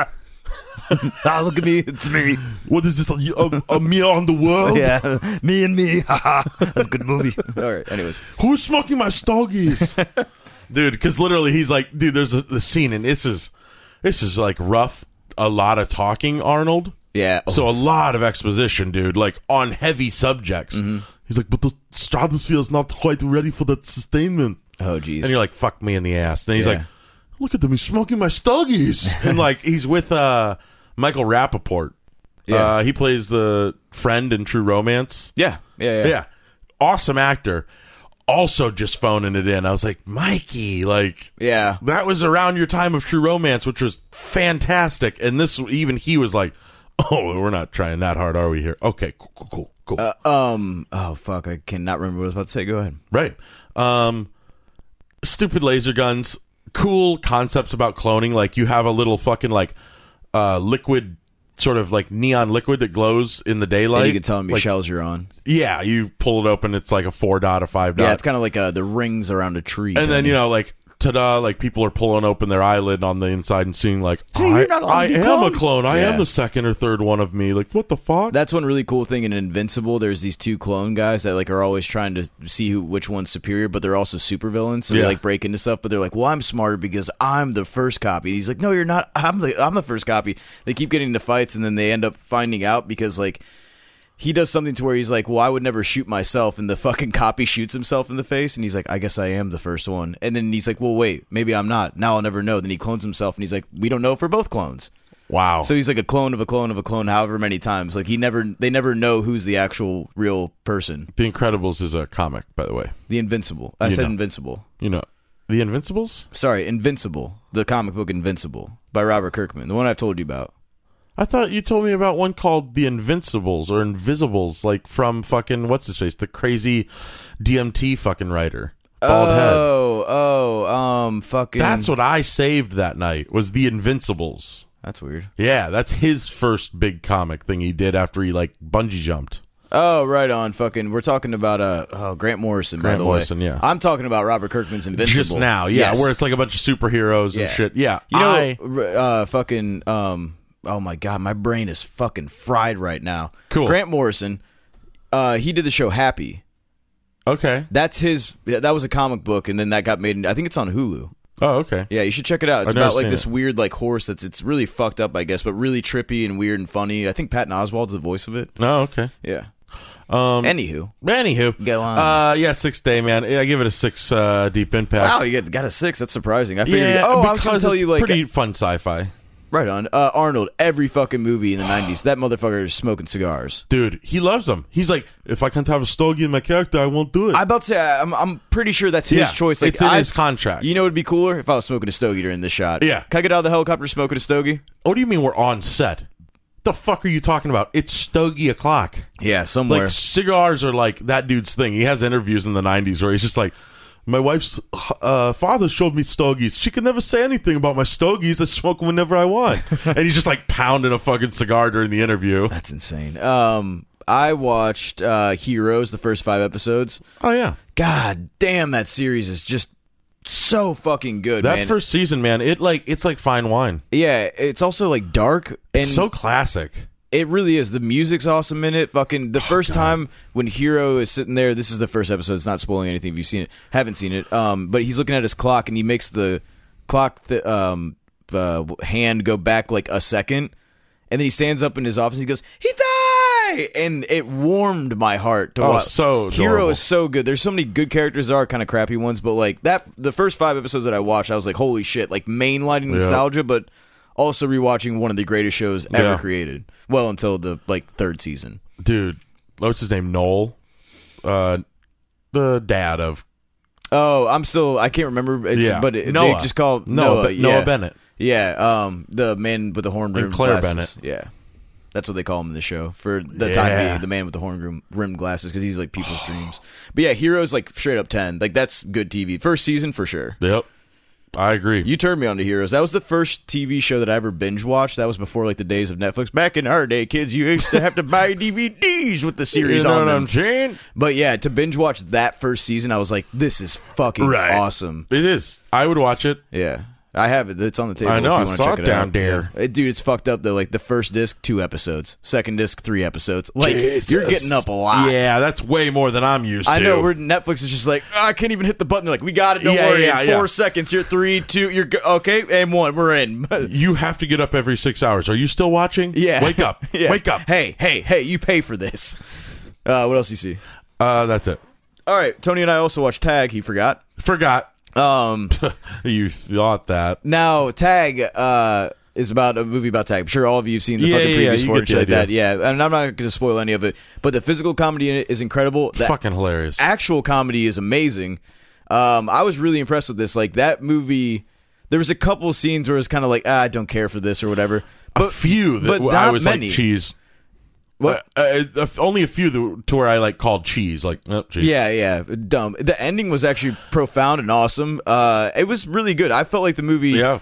ah, look at me. It's me. What is this? A, a, a me on the world? Yeah, me and me. That's a good movie. All right. Anyways, Who's smoking my stogies? Dude, because literally he's like, dude, there's a the scene, and this is this is like rough, a lot of talking, Arnold. yeah. So a lot of exposition, dude, like on heavy subjects. He's like, but the stratosphere is not quite ready for that sustainment. oh, geez. And you're like, fuck me in the ass. And he's Yeah. like, look at them, he's smoking my stogies. And like, he's with uh, Michael Rappaport. Yeah. Uh, he plays the friend in True Romance. yeah. Yeah. Yeah. Yeah. Awesome actor. Also just phoning it in. I was like, Mikey, like, Yeah. that was around your time of True Romance, which was fantastic. And this, even he was like, oh, we're not trying that hard, are we here? Okay, cool, cool, cool, cool. Uh, um. Oh fuck! I cannot remember what I was about to say. Go ahead. Right. Um, stupid laser guns. Cool concepts about cloning. Like, you have a little fucking, like, uh, liquid, sort of like neon liquid that glows in the daylight. And you can tell how many like, shells you're on. yeah, you pull it open, it's like a four dot, a five dot. Yeah, it's kind of like uh, the rings around a tree. And then, Tony. you know, like, ta-da, like, people are pulling open their eyelid on the inside and seeing, like, Hey, I, you're not I allowed to be am a cloned. clone. I Yeah. am the second or third one of me. Like, what the fuck? That's one really cool thing in Invincible. There's these two clone guys that like are always trying to see who which one's superior, but they're also supervillains. So Yeah. they like break into stuff, but they're like, "Well, I'm smarter because I'm the first copy." He's like, "No, you're not. I'm the I'm the first copy." They keep getting into fights, and then they end up finding out because like he does something to where he's like, "Well, I would never shoot myself," and the fucking copy shoots himself in the face, and he's like, "I guess I am the first one." And then he's like, "Well, wait, maybe I'm not. Now I'll never know." Then he clones himself, and he's like, "We don't know if we're both clones." wow. So he's like a clone of a clone of a clone, however many times. Like he never, they never know who's the actual real person. The Incredibles is a comic, by the way. The Invincible. I You said know. Invincible. You know, The Invincibles? Sorry, Invincible. The comic book Invincible by Robert Kirkman, the one I've told you about. I thought you told me about one called The Invincibles or Invisibles, like from fucking, what's his face? The crazy D M T fucking writer. Bald head. Oh, oh, um, fucking. That's what I saved that night, was The Invincibles. That's weird. Yeah, that's his first big comic thing he did after he, like, bungee jumped. Oh, right on. Fucking. We're talking about uh, oh, Grant Morrison. by Grant the Morrison, way. yeah. I'm talking about Robert Kirkman's Invincible. Just now, yeah, Yes. where it's like a bunch of superheroes Yeah. and shit. Yeah, You know, I, uh, fucking, um, oh my god, my brain is fucking fried right now. Cool. Grant Morrison, uh, he did the show Happy. okay. That's his. That was a comic book, and then that got made. In, I think it's on Hulu. Oh, okay. Yeah, you should check it out. It's I've never about like seen this it. weird like horse that's it's really fucked up, I guess, but really trippy and weird and funny. I think Patton Oswalt's the voice of it. Oh, okay. Yeah. Um, Anywho, Anywho, Go on. Uh, yeah, sixth day, man. I give it a six. Uh, Deep Impact. wow, you got, got a six. That's surprising. I figured. Yeah, oh, I was gonna because tell it's you like pretty fun sci-fi, right on. Uh, Arnold, every fucking movie in the nineties, that motherfucker is smoking cigars. dude. He loves them. He's like, if I can't have a stogie in my character, I won't do it. I about to say, I'm, I'm pretty sure that's his Yeah, choice. Like, it's in I- his contract. You know, it'd be cooler if I was smoking a stogie during this shot. Yeah. Can I get out of the helicopter smoking a stogie? What do you mean we're on set? The fuck are you talking about? It's stogie o'clock. Yeah, somewhere. Like cigars are like that dude's thing. He has interviews in the nineties where he's just like, my wife's uh, father showed me stogies. She could never say anything about my stogies. I smoke them whenever I want. And he's just like pounding a fucking cigar during the interview. That's insane. Um, I watched uh, Heroes, the first five episodes. Oh yeah, God damn, that series is just so fucking good, that man. first season, man. It like it's like fine wine. yeah, it's also like dark and It's so classic. it really is. The music's awesome in it. Fucking the first Oh, God. time when Hero is sitting there, this is the first episode. It's not spoiling anything if you've seen it. Haven't seen it. Um, but he's looking at his clock and he makes the clock the um uh, hand go back like a second, and then he stands up in his office. And he goes, "He died," and it warmed my heart to Oh, watch. so Hero adorable. is so good. There's so many good characters. There are kind of crappy ones, but like that, the first five episodes that I watched, I was like, "Holy shit!" Like mainlining Yeah. nostalgia, but also rewatching one of the greatest shows ever Yeah. created. Well, until the like third season. Dude, what's his name? Noel, uh, the dad of Oh, I'm still I can't remember. It's, Yeah. but it, Noah. they just call Noah, Noah. Be- yeah. Noah Bennett. Yeah, um, the man with the horn And rimmed Claire glasses. Yeah, that's what they call him in the show for the time Yeah. being. The man with the horn rimmed glasses because he's like people's dreams. But yeah, Heroes like straight up ten. Like that's good T V. First season for sure. Yep, I agree. You turned me on to Heroes. That was the first T V show that I ever binge watched. That was before like the days of Netflix. Back in our day, kids, you used to have to buy D V Ds with the series You know on what them. I'm saying? But yeah, to binge watch that first season, I was like, this is fucking Right. awesome. It is. I would watch it. Yeah. I have it. It's on the table. I know, If you I wanna saw check it it down out. there. Yeah. It- dude, it's fucked up though. Like the first disc, two episodes. Second disc, three episodes. Like Jesus. you're getting up a lot. Yeah, that's way more than I'm used I to. know. Where Netflix is just like, oh, I can't even hit the button. They're like, we got it. Don't Yeah, worry. yeah, in four yeah. seconds. You're three, two. You're go- okay, and one. We're in. You have to get up every six hours. Are you still watching? yeah. Wake up. yeah. Wake up. Hey, hey, hey! You pay for this. Uh, what else you see? Uh, that's it. All right, Tony and I also watched Tag. He forgot. Forgot. Um. You thought that. Now, Tag uh, is about a movie about Tag. I'm sure all of you have seen the Yeah, fucking yeah, previous you four get and the shit like that. idea. Yeah, and I'm not going to spoil any of it, but the physical comedy in it is incredible. The Fucking hilarious. actual comedy is amazing. Um, I was really impressed with this. Like, that movie, there was a couple of scenes where it was kind of like, ah, I don't care for this or whatever. But, a few that but I not was many. like cheese. What? Uh, uh, only a few that, to where I like called cheese. Like, oh, cheese. Yeah, yeah, dumb. The ending was actually profound and awesome. Uh, it was really good. I felt like the movie Yeah.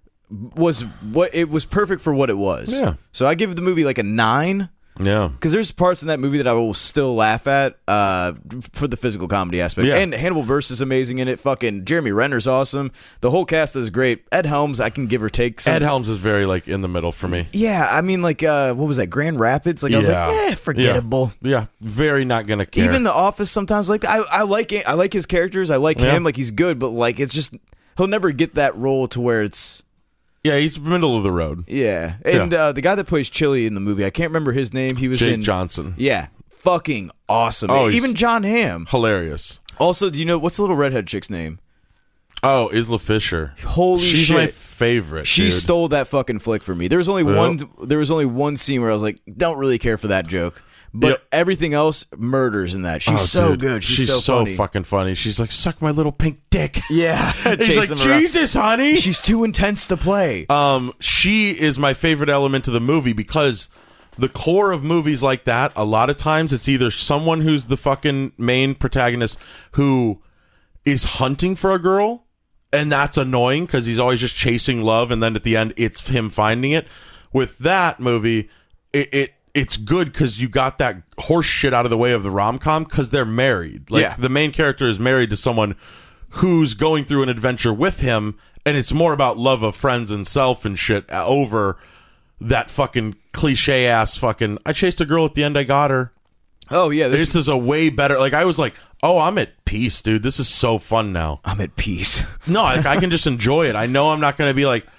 was what it was perfect for what it was. Yeah. So I give the movie like a nine. Yeah. Because there's parts in that movie that I will still laugh at uh, for the physical comedy aspect. Yeah. And Hannibal Buress is amazing in it. Fucking Jeremy Renner's awesome. The whole cast is great. Ed Helms, I can give or take some. Ed Helms is very like in the middle for me. Yeah, I mean, like, uh, what was that? Grand Rapids? Like, I was Yeah. like, eh, forgettable. Yeah. yeah. Very not gonna care. Even The Office sometimes, like, I, I like it. I like his characters. I like Yeah. him. Like, he's good, but, like, it's just, he'll never get that role to where it's, yeah, he's middle of the road. yeah. And Yeah. Uh, the guy that plays Chili in the movie, I can't remember his name. He was Jake in. Johnson. Yeah. Fucking awesome. Oh, he's- Even John Hamm. Hilarious. Also, do you know what's the little redhead chick's name? Oh, Isla Fisher. Holy She's shit. my favorite. She dude. stole that fucking flick for me. There was only Yep. one. There was only one scene where I was like, "Don't really care for that joke," but Yep. everything else murders in that. She's Oh, so dude. good. She's, so, funny. fucking funny. She's like, suck my little pink dick. Yeah, He's chase like, him around. Jesus, honey. She's too intense to play. Um, she is my favorite element of the movie because the core of movies like that, a lot of times it's either someone who's the fucking main protagonist who is hunting for a girl, and that's annoying because he's always just chasing love, and then at the end it's him finding it. With that movie, it, it it's good because you got that horse shit out of the way of the rom-com because they're married. Like Yeah. the main character is married to someone who's going through an adventure with him, and it's more about love of friends and self and shit over that fucking cliche ass fucking I chased a girl at the end, I got her. Oh yeah, This is a way better. Like I was like, oh, I'm at peace, dude. This is so fun now. I'm at peace. No, like, I can just enjoy it. I know I'm not going to be like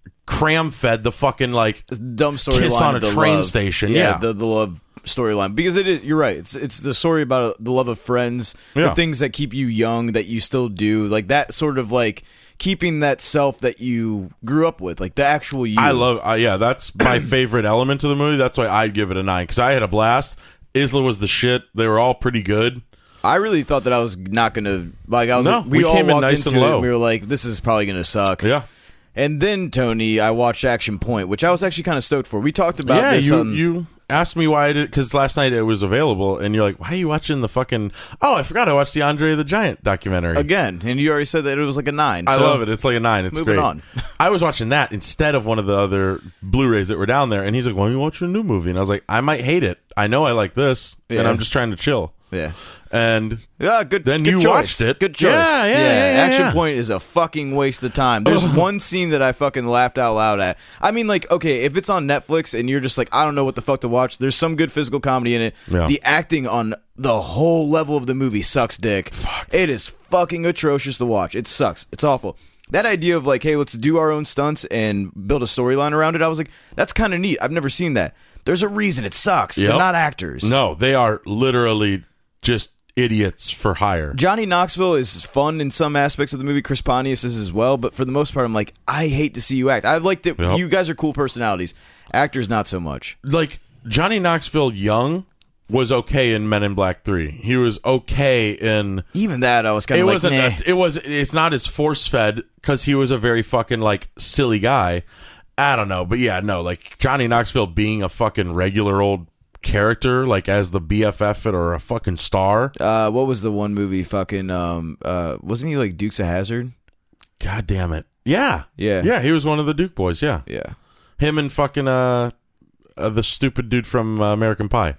cram fed the fucking like dumb storyline. kiss on a of the train love. station. Yeah, the the love storyline, because it is. You're right. It's it's the story about the love of friends, Yeah. the things that keep you young that you still do, like that sort of like keeping that self that you grew up with, like the actual you. I love. Uh, yeah, that's my favorite element of the movie. That's why I'd give it a nine because I had a blast. Isla was the shit. They were all pretty good. I really thought that I was not gonna like. I was. No, like, we, we all came in walked nice into and it low. and we were like, "This is probably gonna suck." Yeah. And then Tony, I watched Action Point, which I was actually kind of stoked for. We talked about yeah, this. you on, you asked me why I did because last night it was available, and you're like, "Why are you watching the fucking?" Oh, I forgot I watched the Andre the Giant documentary again, and you already said that it was like a nine. I so love it. It's like a nine. It's moving great. on. I was watching that instead of one of the other Blu-rays that were down there, and he's like, "Why are you watching a new movie?" And I was like, "I might hate it. I know I like this, Yeah. and I'm just trying to chill." Yeah. And Yeah, good. Then good you choice. watched it. Good choice. Yeah, yeah, yeah, yeah, Action yeah. Point is a fucking waste of time. There's one scene that I fucking laughed out loud at. I mean, like, okay, if it's on Netflix and you're just like, I don't know what the fuck to watch. There's some good physical comedy in it. Yeah. The acting on the whole level of the movie sucks dick. Fuck. It is fucking atrocious to watch. It sucks. It's awful. That idea of like, hey, let's do our own stunts and build a storyline around it. I was like, that's kind of neat. I've never seen that. There's a reason it sucks. Yep. They're not actors. no, they are literally just idiots for hire. Johnny Knoxville is fun in some aspects of the movie. Chris Pontius is as well, but for the most part, I'm like, I hate to see you act. I've liked it. Yep. You guys are cool personalities. Actors, not so much. Like Johnny Knoxville young was okay in Men in Black three. He was okay in Even that, I was kind it of like, wasn't nah. a, it was it's not as force fed because he was a very fucking like silly guy. I don't know, but yeah, no, like Johnny Knoxville being a fucking regular old character, like as the B F F or a fucking star. Uh, what was the one movie? Fucking, um, uh, wasn't he like Dukes of Hazzard? God damn it. Yeah. Yeah. Yeah, he was one of the Duke boys, yeah. Yeah. Him and fucking uh, uh the stupid dude from uh, American Pie.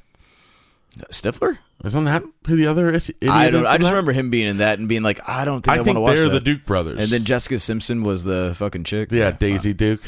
Stifler? Isn't that who the other is- idiot I don't. is I in just that? remember him being in that and being like, I don't think I, I want think to watch they're that. the Duke brothers. And then Jessica Simpson was the fucking chick. yeah, Daisy Duke.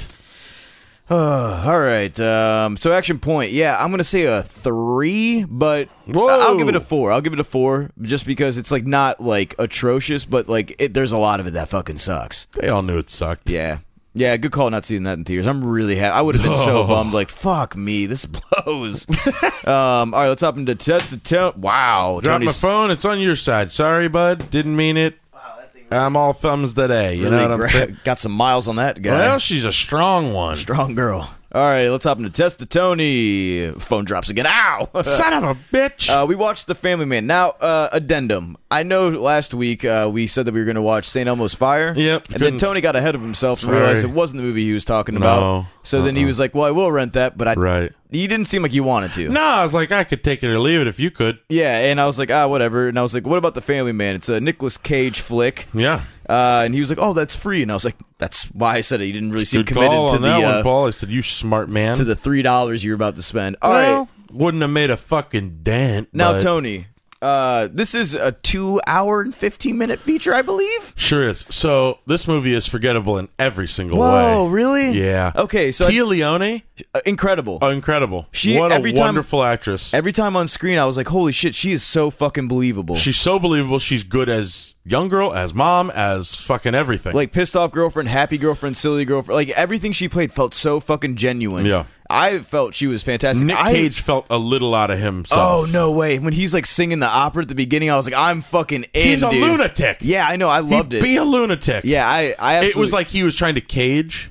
Uh, all right. Um, so Action Point. Yeah, I'm gonna say a three, but Whoa. I'll give it a four. I'll give it a four just because it's like not like atrocious, but like it, there's a lot of it that fucking sucks. They all knew it sucked. Yeah. Yeah, good call not seeing that in theaters. I'm really happy. I would have been so Oh. bummed. Like, fuck me, this blows. um, all right, let's hop into test the tone. Wow, Drop my Tony's phone. It's on your side. Sorry, bud. Didn't mean it. I'm all thumbs today. You really know what I'm gra- saying? got some miles on that guy. Well, she's a strong one. Strong girl. All right, let's hop into test the Tony. Phone drops again. Ow! Son of a bitch. Uh, we watched The Family Man. Now, uh, addendum. I know last week uh, we said that we were going to watch Saint Elmo's Fire. Yep, And then couldn't- Tony got ahead of himself Sorry. and realized it wasn't the movie he was talking about. No. So then he was like, well, I will rent that, but I. Right. You didn't seem like you wanted to. No, I was like, I could take it or leave it if you could. Yeah, and I was like, ah, whatever. And I was like, what about The Family Man? It's a Nicolas Cage flick. Yeah. Uh, and he was like, oh, that's free. And I was like, that's why I said it. You didn't really seem Good committed call to on the that uh, one, Paul. I said, you smart man. to the three dollars you were about to spend. All right. well, wouldn't have made a fucking dent. Now, but Tony, uh, this is a two-hour and fifteen-minute feature, I believe. Sure is. So this movie is forgettable in every single Whoa, way. really? Yeah. Okay, so Tia Leone, uh, incredible. oh, incredible. She- what a every time- wonderful actress. Every time on screen, I was like, holy shit, she is so fucking believable. She's so believable. She's good as young girl, as mom, as fucking everything. Like pissed off girlfriend, happy girlfriend, silly girlfriend. Like everything she played felt so fucking genuine. Yeah. I felt she was fantastic. Nick I- Cage felt a little out of Oh himself. no way! When he's like singing the opera at the beginning, I was like, I'm fucking in. He's a dude. lunatic. Yeah, I know. I loved He'd it. be a lunatic. Yeah, I. I absolutely, It was like he was trying to cage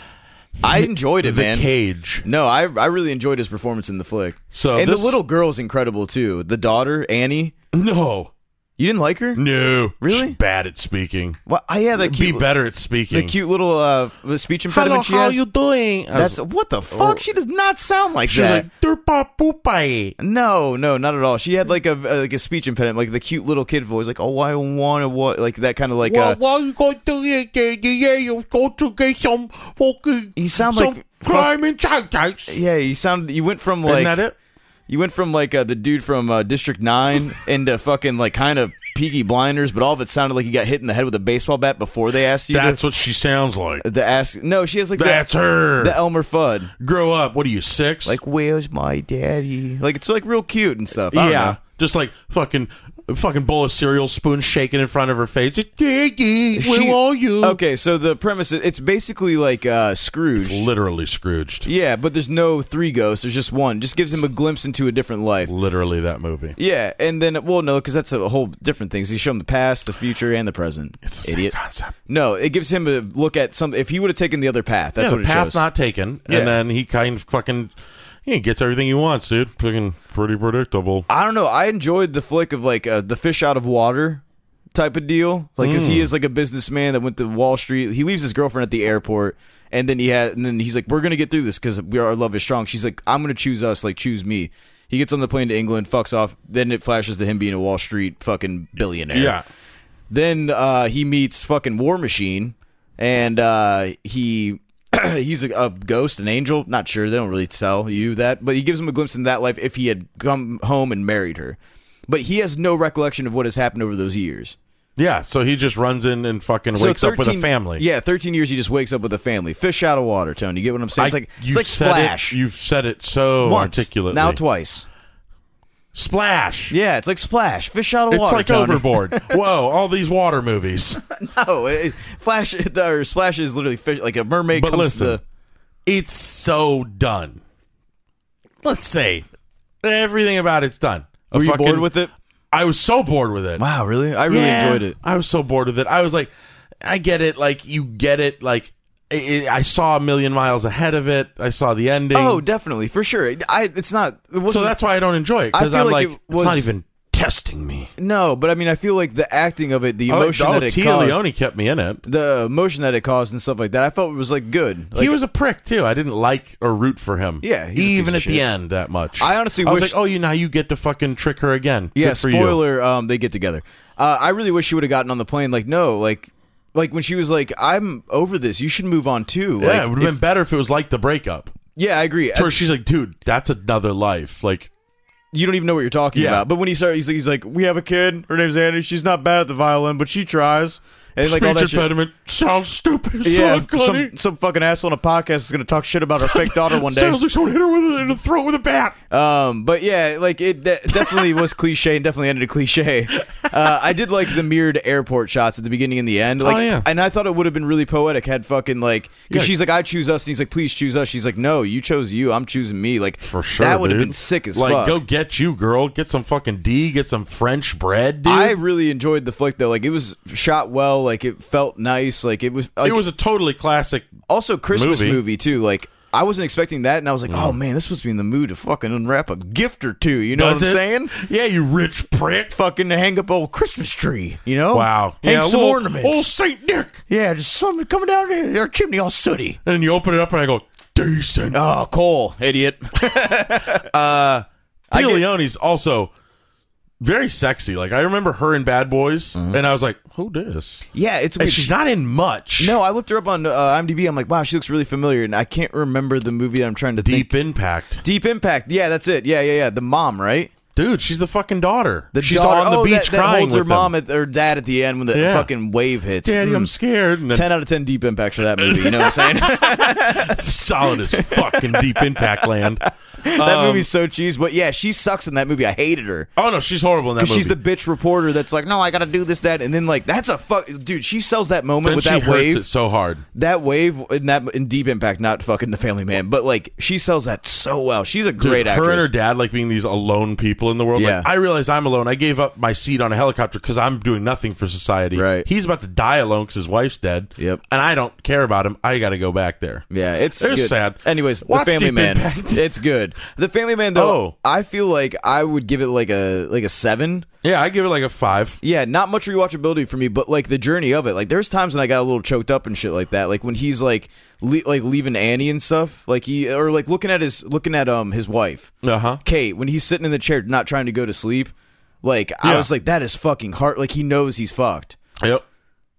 I enjoyed it, the man. cage. No, I I really enjoyed his performance in the flick. So and this- the little girl's incredible too. The daughter Annie. No. You didn't like her? No. Really? She's bad at speaking. Well, I yeah, that Be cute, better at speaking. the cute little uh, speech Hello, impediment she how has. you doing? I was- That's what the fuck. She does not sound like she was that. like, "Durpa poopai." No, no, not at all. She had like a uh, like a speech impediment, like the cute little kid voice, like "Oh, I want to what," like that kind of like. Well, Uh, what you going to get? Yeah, you go to get some fucking. You sound some like- climbing tactics. yeah, you sound. You went from Isn't like that it? you went from like uh, the dude from uh, District Nine into fucking like kind of Peaky Blinders, but all of it sounded like he got hit in the head with a baseball bat before they asked you. That's to, what she sounds like. The ask. No, she has like That's the, her. The Elmer Fudd. Grow up. What are you, six? Like, where's my daddy? Like, it's like real cute and stuff. I don't yeah. know. Just like fucking fucking bowl of cereal, spoon shaking in front of her face. Yeah, yeah, where She- are you? Okay, so the premise, it's basically like uh, Scrooge. It's literally Scrooged. Yeah, but there's no three ghosts. There's just one. Just gives him a glimpse into a different life. Literally that movie. Yeah, and then, well, no, because that's a whole different thing. So you show him the past, the future, and the present. It's the Idiot. same concept. No, it gives him a look at some. If he would have taken the other path, that's yeah, what the it path shows. not taken, Yeah. and then he kind of fucking he gets everything he wants, dude. Fucking pretty predictable. I don't know. I enjoyed the flick of like uh, the fish out of water type of deal, like because Mm. he is like a businessman that went to Wall Street. He leaves his girlfriend at the airport, and then he had, and then he's like, "We're gonna get through this because our love is strong." She's like, "I'm gonna choose us, like choose me." He gets on the plane to England, fucks off. Then it flashes to him being a Wall Street fucking billionaire. Yeah. Then uh, he meets fucking War Machine, and uh, he he's a, a ghost, an angel. Not sure. They don't really tell you that, but he gives him a glimpse into that life if he had come home and married her. But he has no recollection of what has happened over those years. Yeah, so he just runs in and fucking wakes So up with a thirteen family. Yeah, thirteen years he just wakes up with a family. Fish out of water, Tony. You get what I'm saying? It's I- like you've it's like said Splash. It, you've said it so Once, articulately. now twice. Splash. Yeah, it's like Splash. Fish out of It's water. like Tony. Overboard. Whoa, all these water movies. No, it, Flash or Splash is literally fish, like a mermaid But comes listen, to. it's so done. Let's say everything about it's done. A Were you fucking- bored with it? I was so bored with it. Wow, really? I really Yeah, enjoyed it. I was so bored with it. I was like, I get it. Like, you get it. Like, it, it- I saw a million miles ahead of it. I saw the ending. Oh, definitely, for sure. I it's not. It wasn't, so that's why I don't enjoy it. Because I feel I'm like like, it was- it's not even testing me. no, but I mean, I feel like the acting of it, the Oh, emotion oh, that it Tia caused, Leone kept me in it. the emotion that it caused, and stuff like that, I felt it was like good. Like, He was a prick too. I didn't like or root for him. Yeah, he's a piece even of at the shit. end that much. I honestly I was wish- like, oh, you now you get to fucking trick her again. yeah. Good for you. Spoiler: um, they get together. Uh, I really wish she would have gotten on the plane. Like, no, like, like when she was like, "I'm over this. You should move on too." Like, Yeah, it would have if- been better if it was like the breakup. Yeah, I agree. To where she's like, dude, that's another life. Like, You don't even know what you're talking Yeah. about. But when he started, he's like, he's like, "We have a kid. Her name's Annie. She's not bad at the violin, but she tries." And like all speech that shit. impediment sounds stupid. Yeah, Fuck, honey. some, some fucking asshole on a podcast is going to talk shit about her fake daughter one day. Sounds like someone hit her with it in the throat with a bat. Um, but yeah, like it de- definitely was cliche and definitely ended a cliche. Uh, I did like the mirrored airport shots at the beginning and the end. Like, Oh, yeah. and I thought it would have been really poetic had fucking like because Yeah. she's like, "I choose us," and he's like, "Please choose us." She's like, "No, you chose you. I'm choosing me." Like For sure, that would have dude. been sick as like, fuck. go get you, girl. Get some fucking D. Get some French bread, dude. I really enjoyed the flick though. Like it was shot well. Like it felt nice. Like it was. Like, it was a totally classic. also Christmas movie. movie too. Like I wasn't expecting that, and I was like, "Oh man, this supposed to be in the mood to fucking unwrap a gift or two." You know Does what I'm it? saying? Yeah, you rich prick. Fucking hang up old Christmas tree. You know? Wow. Hang yeah, some little- ornaments. Old Saint Nick. Yeah, just something coming down there, our chimney all sooty. And then you open it up and I go, decent. Oh, Cole, idiot. Uh, Tia get- Leone's also very sexy. Like, I remember her in Bad Boys, Mm-hmm. and I was like, who this? Yeah, it's And weird. she's not in much. No, I looked her up on uh, IMDb. I'm like, wow, she looks really familiar, and I can't remember the movie that I'm trying to Deep think. Impact. Deep Impact. Yeah, that's it. Yeah, yeah, yeah. The mom, right? Dude, she's the fucking daughter. The she's daughter- on the oh, beach that, that crying holds her with mom him. at, or dad at the end when the Yeah. fucking wave hits. Daddy, Mm. I'm scared. And then ten out of ten Deep Impacts for that movie. You know what I'm saying? solid as fucking Deep Impact land. that Um, movie's so cheese. But yeah, she sucks in that movie. I hated her. Oh, no, she's horrible in that Because movie. she's the bitch reporter that's like, no, I gotta do this, that, and then like that's a fuck, dude. She sells that moment then with she that hurts wave, it so hard. that wave in that in Deep Impact, not fucking The Family Man, but like she sells that so well. She's a Dude, great her actress. and her dad like being these alone people in the world. Yeah. Like, I realize I'm alone. I gave up my seat on a helicopter because I'm doing nothing for society. Right. He's about to die alone because his wife's dead. Yep. And I don't care about him. I got to go back there. Yeah, it's It's good. sad. Anyways, Watch The Family Deep Man, Impact. it's good. The Family Man, though, Oh. I feel like I would give it like a like a seven. Yeah, I give it like a five. Yeah, not much rewatchability for me, but like the journey of it. Like, there's times when I got a little choked up and shit like that. Like when he's like, le- like leaving Annie and stuff. Like he or like looking at his looking at um his wife, Uh huh. Kate, when he's sitting in the chair not trying to go to sleep. Like I Yeah. was like, that is fucking hard. Like he knows he's fucked. Yep.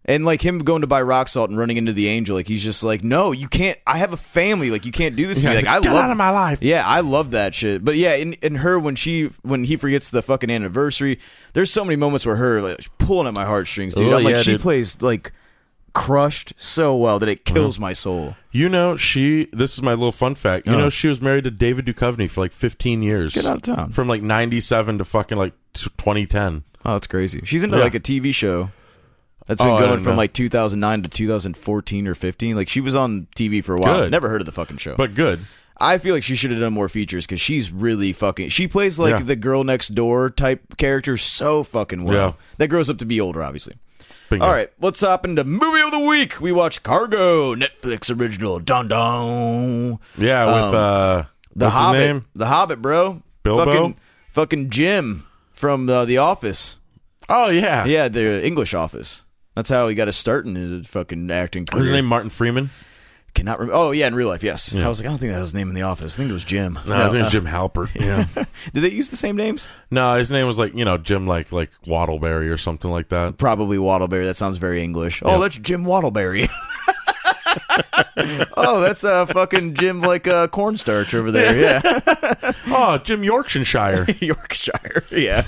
And like him going to buy rock salt and running into the angel, like he's just like, no, you can't. I have a family. Like you can't do this to Yeah, me. he's Like I like, get love out of my life. Yeah, I love that shit. But yeah, in, in her when she when he forgets the fucking anniversary, there's so many moments where her like pulling at my heartstrings, dude. Oh, I'm like, yeah, she dude. plays like crushed so well that it kills my soul. You know, she. This is my little fun fact. You Oh. know, she was married to David Duchovny for like fifteen years. Get out of town. From like ninety-seven to fucking like twenty ten. Oh, that's crazy. She's into Yeah. like a T V show that's been Oh, I going didn't from know. like two thousand nine to two thousand fourteen or fifteen. Like she was on T V for a while. Good. Never heard of the fucking show. But good. I feel like she should have done more features because she's really fucking. She plays like Yeah. the girl next door type character so fucking well. Yeah. That grows up to be older, obviously. Bingo. All right, let's hop into movie of the week. We watched Cargo, Netflix original. Dun dun. Yeah, with Um, uh, The what's Hobbit. his name? The Hobbit, bro. Bilbo? Fucking, fucking Jim from uh, The Office. Oh yeah, Yeah, the English Office. That's how he got his start in his fucking acting Was career. his name Martin Freeman? Cannot remember. Oh yeah, in real life, yes. Yeah. I was like, I don't think that was his name in The Office. I think it was Jim. No, his name's uh, Jim Halpert. Yeah. Did they use the same names? No, his name was like you know Jim like like Wattleberry or something like that. Probably Wattleberry. That sounds very English. Oh, Yeah. that's Jim Wattleberry. Oh, that's uh fucking Jim like uh, cornstarch over there. Yeah. Oh, Jim Yorkshire. Yorkshire. Yeah.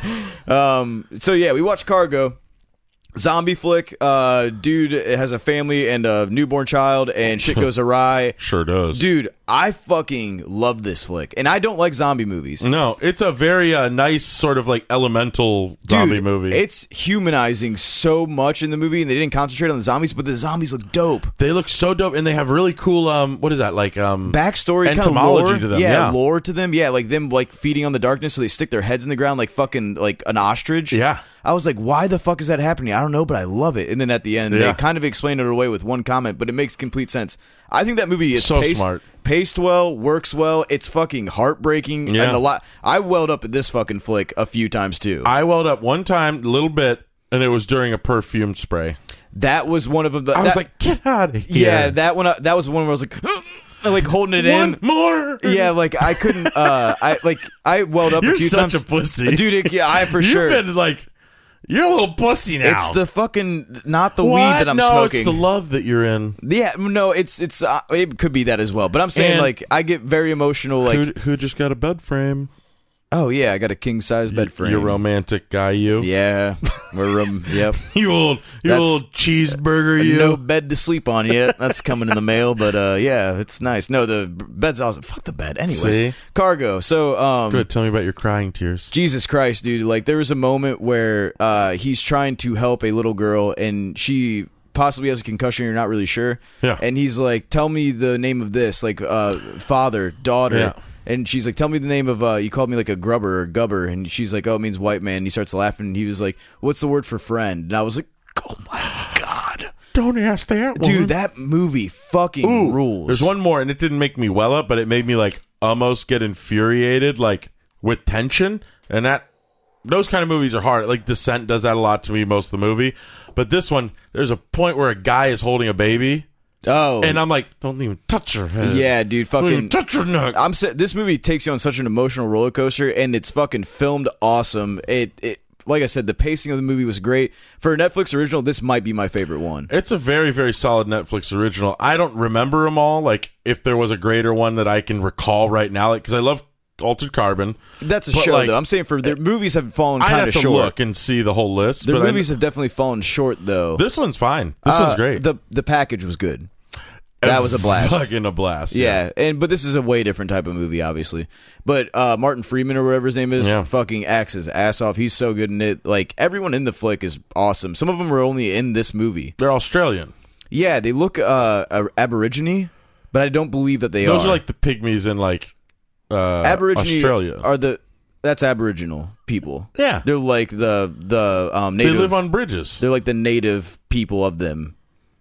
Um, so yeah, we watched Cargo. Zombie flick. Uh, dude has a family and a newborn child, and shit goes awry. Sure does. Dude, I fucking love this flick, and I don't like zombie movies. No, it's a very uh, nice sort of like elemental zombie Dude, movie. It's humanizing so much in the movie, and they didn't concentrate on the zombies, but the zombies look dope. They look so dope, and they have really cool. Um, what is that like? Um, Backstory, kind of entomology lore. to them. Yeah, Yeah, lore to them. Yeah, like them like feeding on the darkness, so they stick their heads in the ground like fucking like an ostrich. Yeah. I was like, why the fuck is that happening? I don't know, but I love it. And then at the end, Yeah. they kind of explain it away with one comment, but it makes complete sense. I think that movie is So paced, smart. paced well, works well. It's fucking heartbreaking, Yeah. and a lot. I welled up at this fucking flick a few times too. I welled up one time, a little bit, and it was during a perfume spray. that was one of them. That, I was like, "Get out of here!" yeah, that one. That was one where I was like, like holding it one in. more. Yeah, like I couldn't. Uh, I like I welled up You're a few such times. a pussy, dude. It, yeah, I for You've sure. been like, you're a little pussy now. It's the fucking not the what? weed that I'm no, smoking. it's the love that you're in. Yeah, no, it's it's uh, it could be that as well. But I'm saying And- like I get very emotional. Like, who, who just got a bed frame? oh yeah, I got a king size bed frame. You romantic guy, you. Yeah, we're um, yep. You old, you That's- old cheeseburger, you. No bed to sleep on yet. That's coming in the mail, but uh, yeah, it's nice. No, the bed's awesome. Fuck the bed. Anyways, See? Cargo. So um, Good. Tell me about your crying tears. Jesus Christ, dude. Like, there was a moment where uh, he's trying to help a little girl, and she possibly has a concussion. You're not really sure. Yeah. And he's like, tell me the name of this, like, uh, father, daughter. Yeah. And she's like, tell me the name of, uh, you called me like a grubber or gubber. And she's like, oh, it means white man. And he starts laughing, and he was like, what's the word for friend? And I was like, oh my God. Don't ask that, Dude, woman. that movie fucking Ooh, rules. There's one more, and it didn't make me well up, but it made me like almost get infuriated, like with tension. And that those kind of movies are hard. Like Descent does that a lot to me most of the movie, but this one, there's a point where a guy is holding a baby, Oh. and I'm like, don't even touch her head. yeah, dude, Don't fucking. even touch her neck. I'm sa- this movie takes you on such an emotional roller coaster, and it's fucking filmed awesome. It, it, like I said, the pacing of the movie was great for a Netflix original. This might be my favorite one. It's a very, very solid Netflix original. I don't remember them all. Like, if there was a greater one that I can recall right now, like, because I love Altered Carbon. That's a But, show, like, though. I'm saying for their movies have fallen I'd kind have of to short. look and see the whole list. Their but movies I, have definitely fallen short, though. this one's fine. This Uh, one's great. The the package was good. That was a blast. Fucking a blast. Yeah, and but this is a way different type of movie, obviously. But uh, Martin Freeman or whatever his name is, Yeah. fucking acts his ass off. He's so good in it. Like, everyone in the flick is awesome. Some of them are only in this movie. They're Australian. Yeah, they look uh, uh, Aborigine, but I don't believe that they Those are. are like the pygmies in like uh, Aborigine Australia. are the that's Aboriginal people. Yeah. They're like the the um, They native. live on bridges. They're like the native people of them.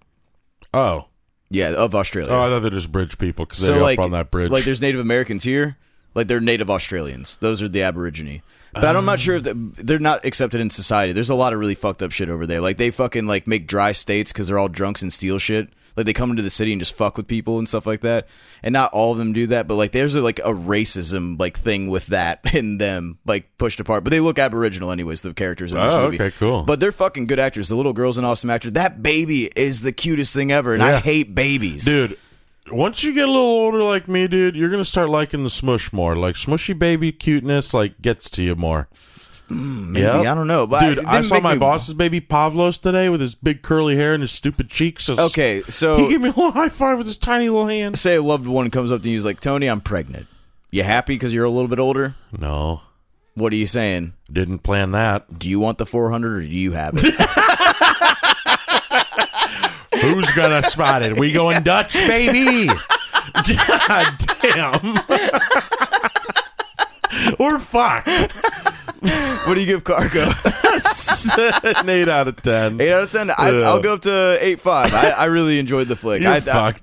Oh. Yeah, of Australia. Oh, I thought they're just bridge people because so they're like up on that bridge. like there's Native Americans here, like they're Native Australians. Those are the Aborigine. But I'm not sure if the, they're not accepted in society. There's a lot of really fucked up shit over there. Like they fucking like make dry states because they're all drunks and steal shit. Like they come into the city and just fuck with people and stuff like that. And not all of them do that, but like there's a, like a racism like thing with that in them, like pushed apart. But they look Aboriginal anyways, the characters in this Oh, movie. okay, cool. But they're fucking good actors. The little girl's an awesome actor. That baby is the cutest thing ever, and I Yeah. hate babies. Dude, once you get a little older like me, dude, you're going to start liking the smush more. Like, smushy baby cuteness, like, gets to you more. Maybe, I don't know. But Dude, it I didn't saw make my me- boss's baby Pavlos today with his big curly hair and his stupid cheeks. So Okay, so he gave me a little high five with his tiny little hand. say a loved one comes up to you and is like, Tony, I'm pregnant. You happy because you're a little bit older? No, What are you saying? didn't plan that. Do you want the four hundred or do you have it? Who's gonna spot it? We going Dutch, baby? God damn. We're fucked. What do you give Cargo? An eight out of ten. eight out of ten? I, Yeah. I'll go up to eight five. I, I really enjoyed the flick. You're I, fucked.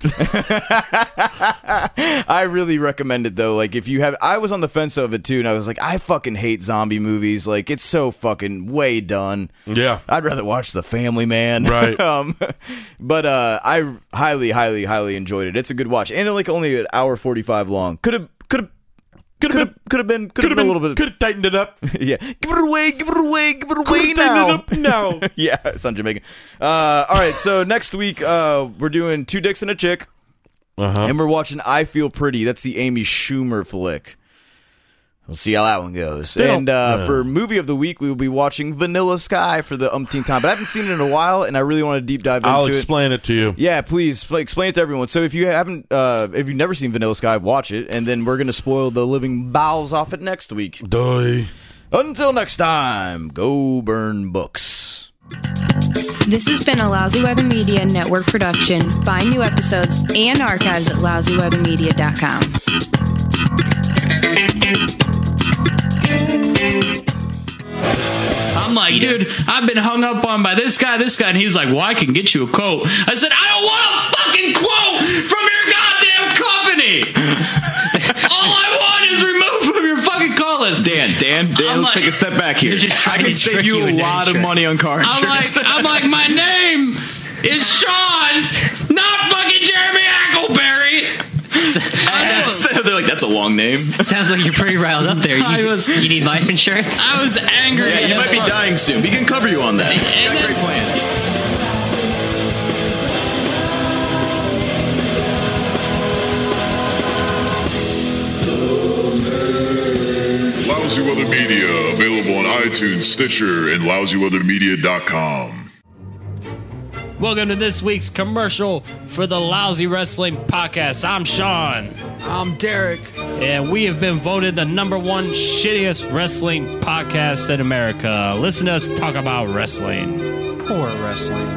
I, I really recommend it, though. Like, if you have... I was on the fence of it, too, and I was like, I fucking hate zombie movies. Like, it's so fucking way done. Yeah. I'd rather watch The Family Man. Right. um, but uh, I highly, highly, highly enjoyed it. It's a good watch. And like only an hour forty-five long. Could have... Could have... Could have been, could have been, could have been a little bit. Could have tightened it up. Yeah, give it away, give it away, give it away Could have tightened it now. up now. Yeah, sound Jamaican. Uh, all right, so next week uh, we're doing Two Dicks and a Chick, Uh-huh. and we're watching I Feel Pretty. That's the Amy Schumer flick. We'll see how that one goes. They don't- And uh, uh. for movie of the week, we will be watching Vanilla Sky for the umpteenth time. But I haven't seen it in a while, and I really want to deep dive into I'll it. explain it to you. Yeah, please pl- explain it to everyone. So if you haven't, uh, if you've never seen Vanilla Sky, watch it, and then we're gonna spoil the living bowels off it next week. Doy. Until next time, go burn books. This has been a Lousy Weather Media Network production. Find new episodes and archives at lousy weather media dot com. I'm like, dude, I've been hung up on by this guy, this guy, and he was like, well, I can get you a quote. I said, I don't want a fucking quote from your goddamn company. All I want is removed from your fucking call list. Dan, Dan, Dan, I'm let's like- take a step back here. You're just I trying can to save trick you you a into lot of insurance. money on car I'm like, insurance. I'm like, my name is Sean, not fucking Jeremy Ackleberry. I know. They're like, that's a long name. Sounds like you're pretty riled up there. You, I was- you need life insurance? I was angry. Yeah, you as might be fuck. dying soon. We can cover you on that. And Got then- great plans. Lousy Weather Media, available on iTunes, Stitcher, and lousy weather media dot com. Welcome to this week's commercial for the Lousy Wrestling Podcast. I'm Sean, I'm Derek. and we have been voted the number one shittiest wrestling podcast in America. Listen to us talk about wrestling. Poor wrestling.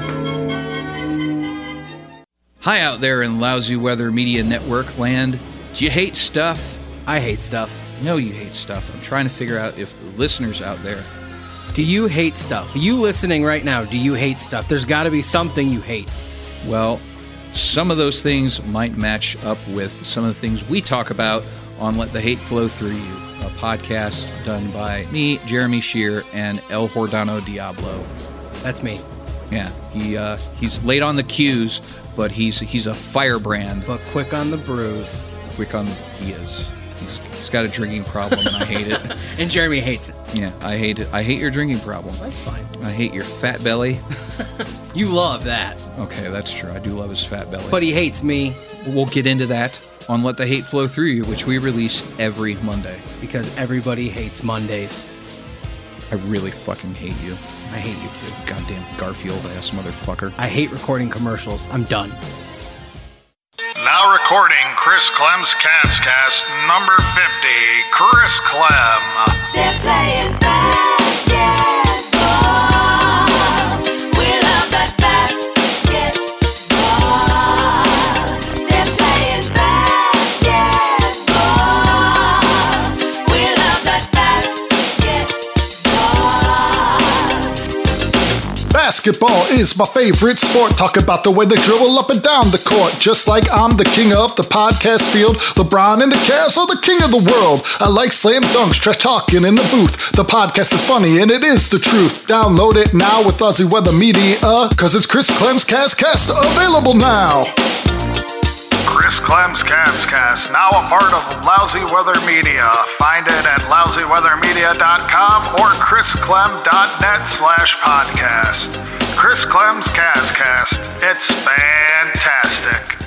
Hi out there in Lousy Weather Media Network land. Do you hate stuff? I hate stuff. No, you hate stuff. I'm trying to figure out if the listeners out there. Do you hate stuff? You listening right now, do you hate stuff? There's got to be something you hate. Well, some of those things might match up with some of the things we talk about on Let the Hate Flow Through You, a podcast done by me, Jeremy Shear, and El Hordano Diablo. That's me. Yeah, he uh, he's late on the cues, but he's he's a firebrand. But quick on the bruise. Quick on, he is. He's, he's got a drinking problem, and I hate it. And Jeremy hates it. Yeah, I hate it. I hate your drinking problem. That's fine. I hate your fat belly. You love that. Okay, that's true. I do love his fat belly. But he hates me We'll get into that on Let the Hate Flow Through You, which we release every Monday. because everybody hates Mondays. I really fucking hate you. I hate you too. Goddamn Garfield-ass motherfucker. I hate recording commercials. I'm done. Now recording Chris Clem's Cavs Cast number fifty. Chris Clem. They're playing basketball. We love that basketball. They're playing basketball. We love that basketball. Basketball is my favorite sport. Talk about the way they dribble up and down the court. Just like I'm the king of the podcast field. LeBron and the Cavs are the king of the world. I like slam dunks, trash talking in the booth. The podcast is funny and it is the truth. Download it now with Lousy Weather Media, cause it's Chris Clem's Cast Cast available now. Chris Clem's Cavs Cast, now a part of Lousy Weather Media. Find it at lousy weather media dot com or chris clem dot net slash podcast. Chris Clem's Cavs Cast. It's fantastic.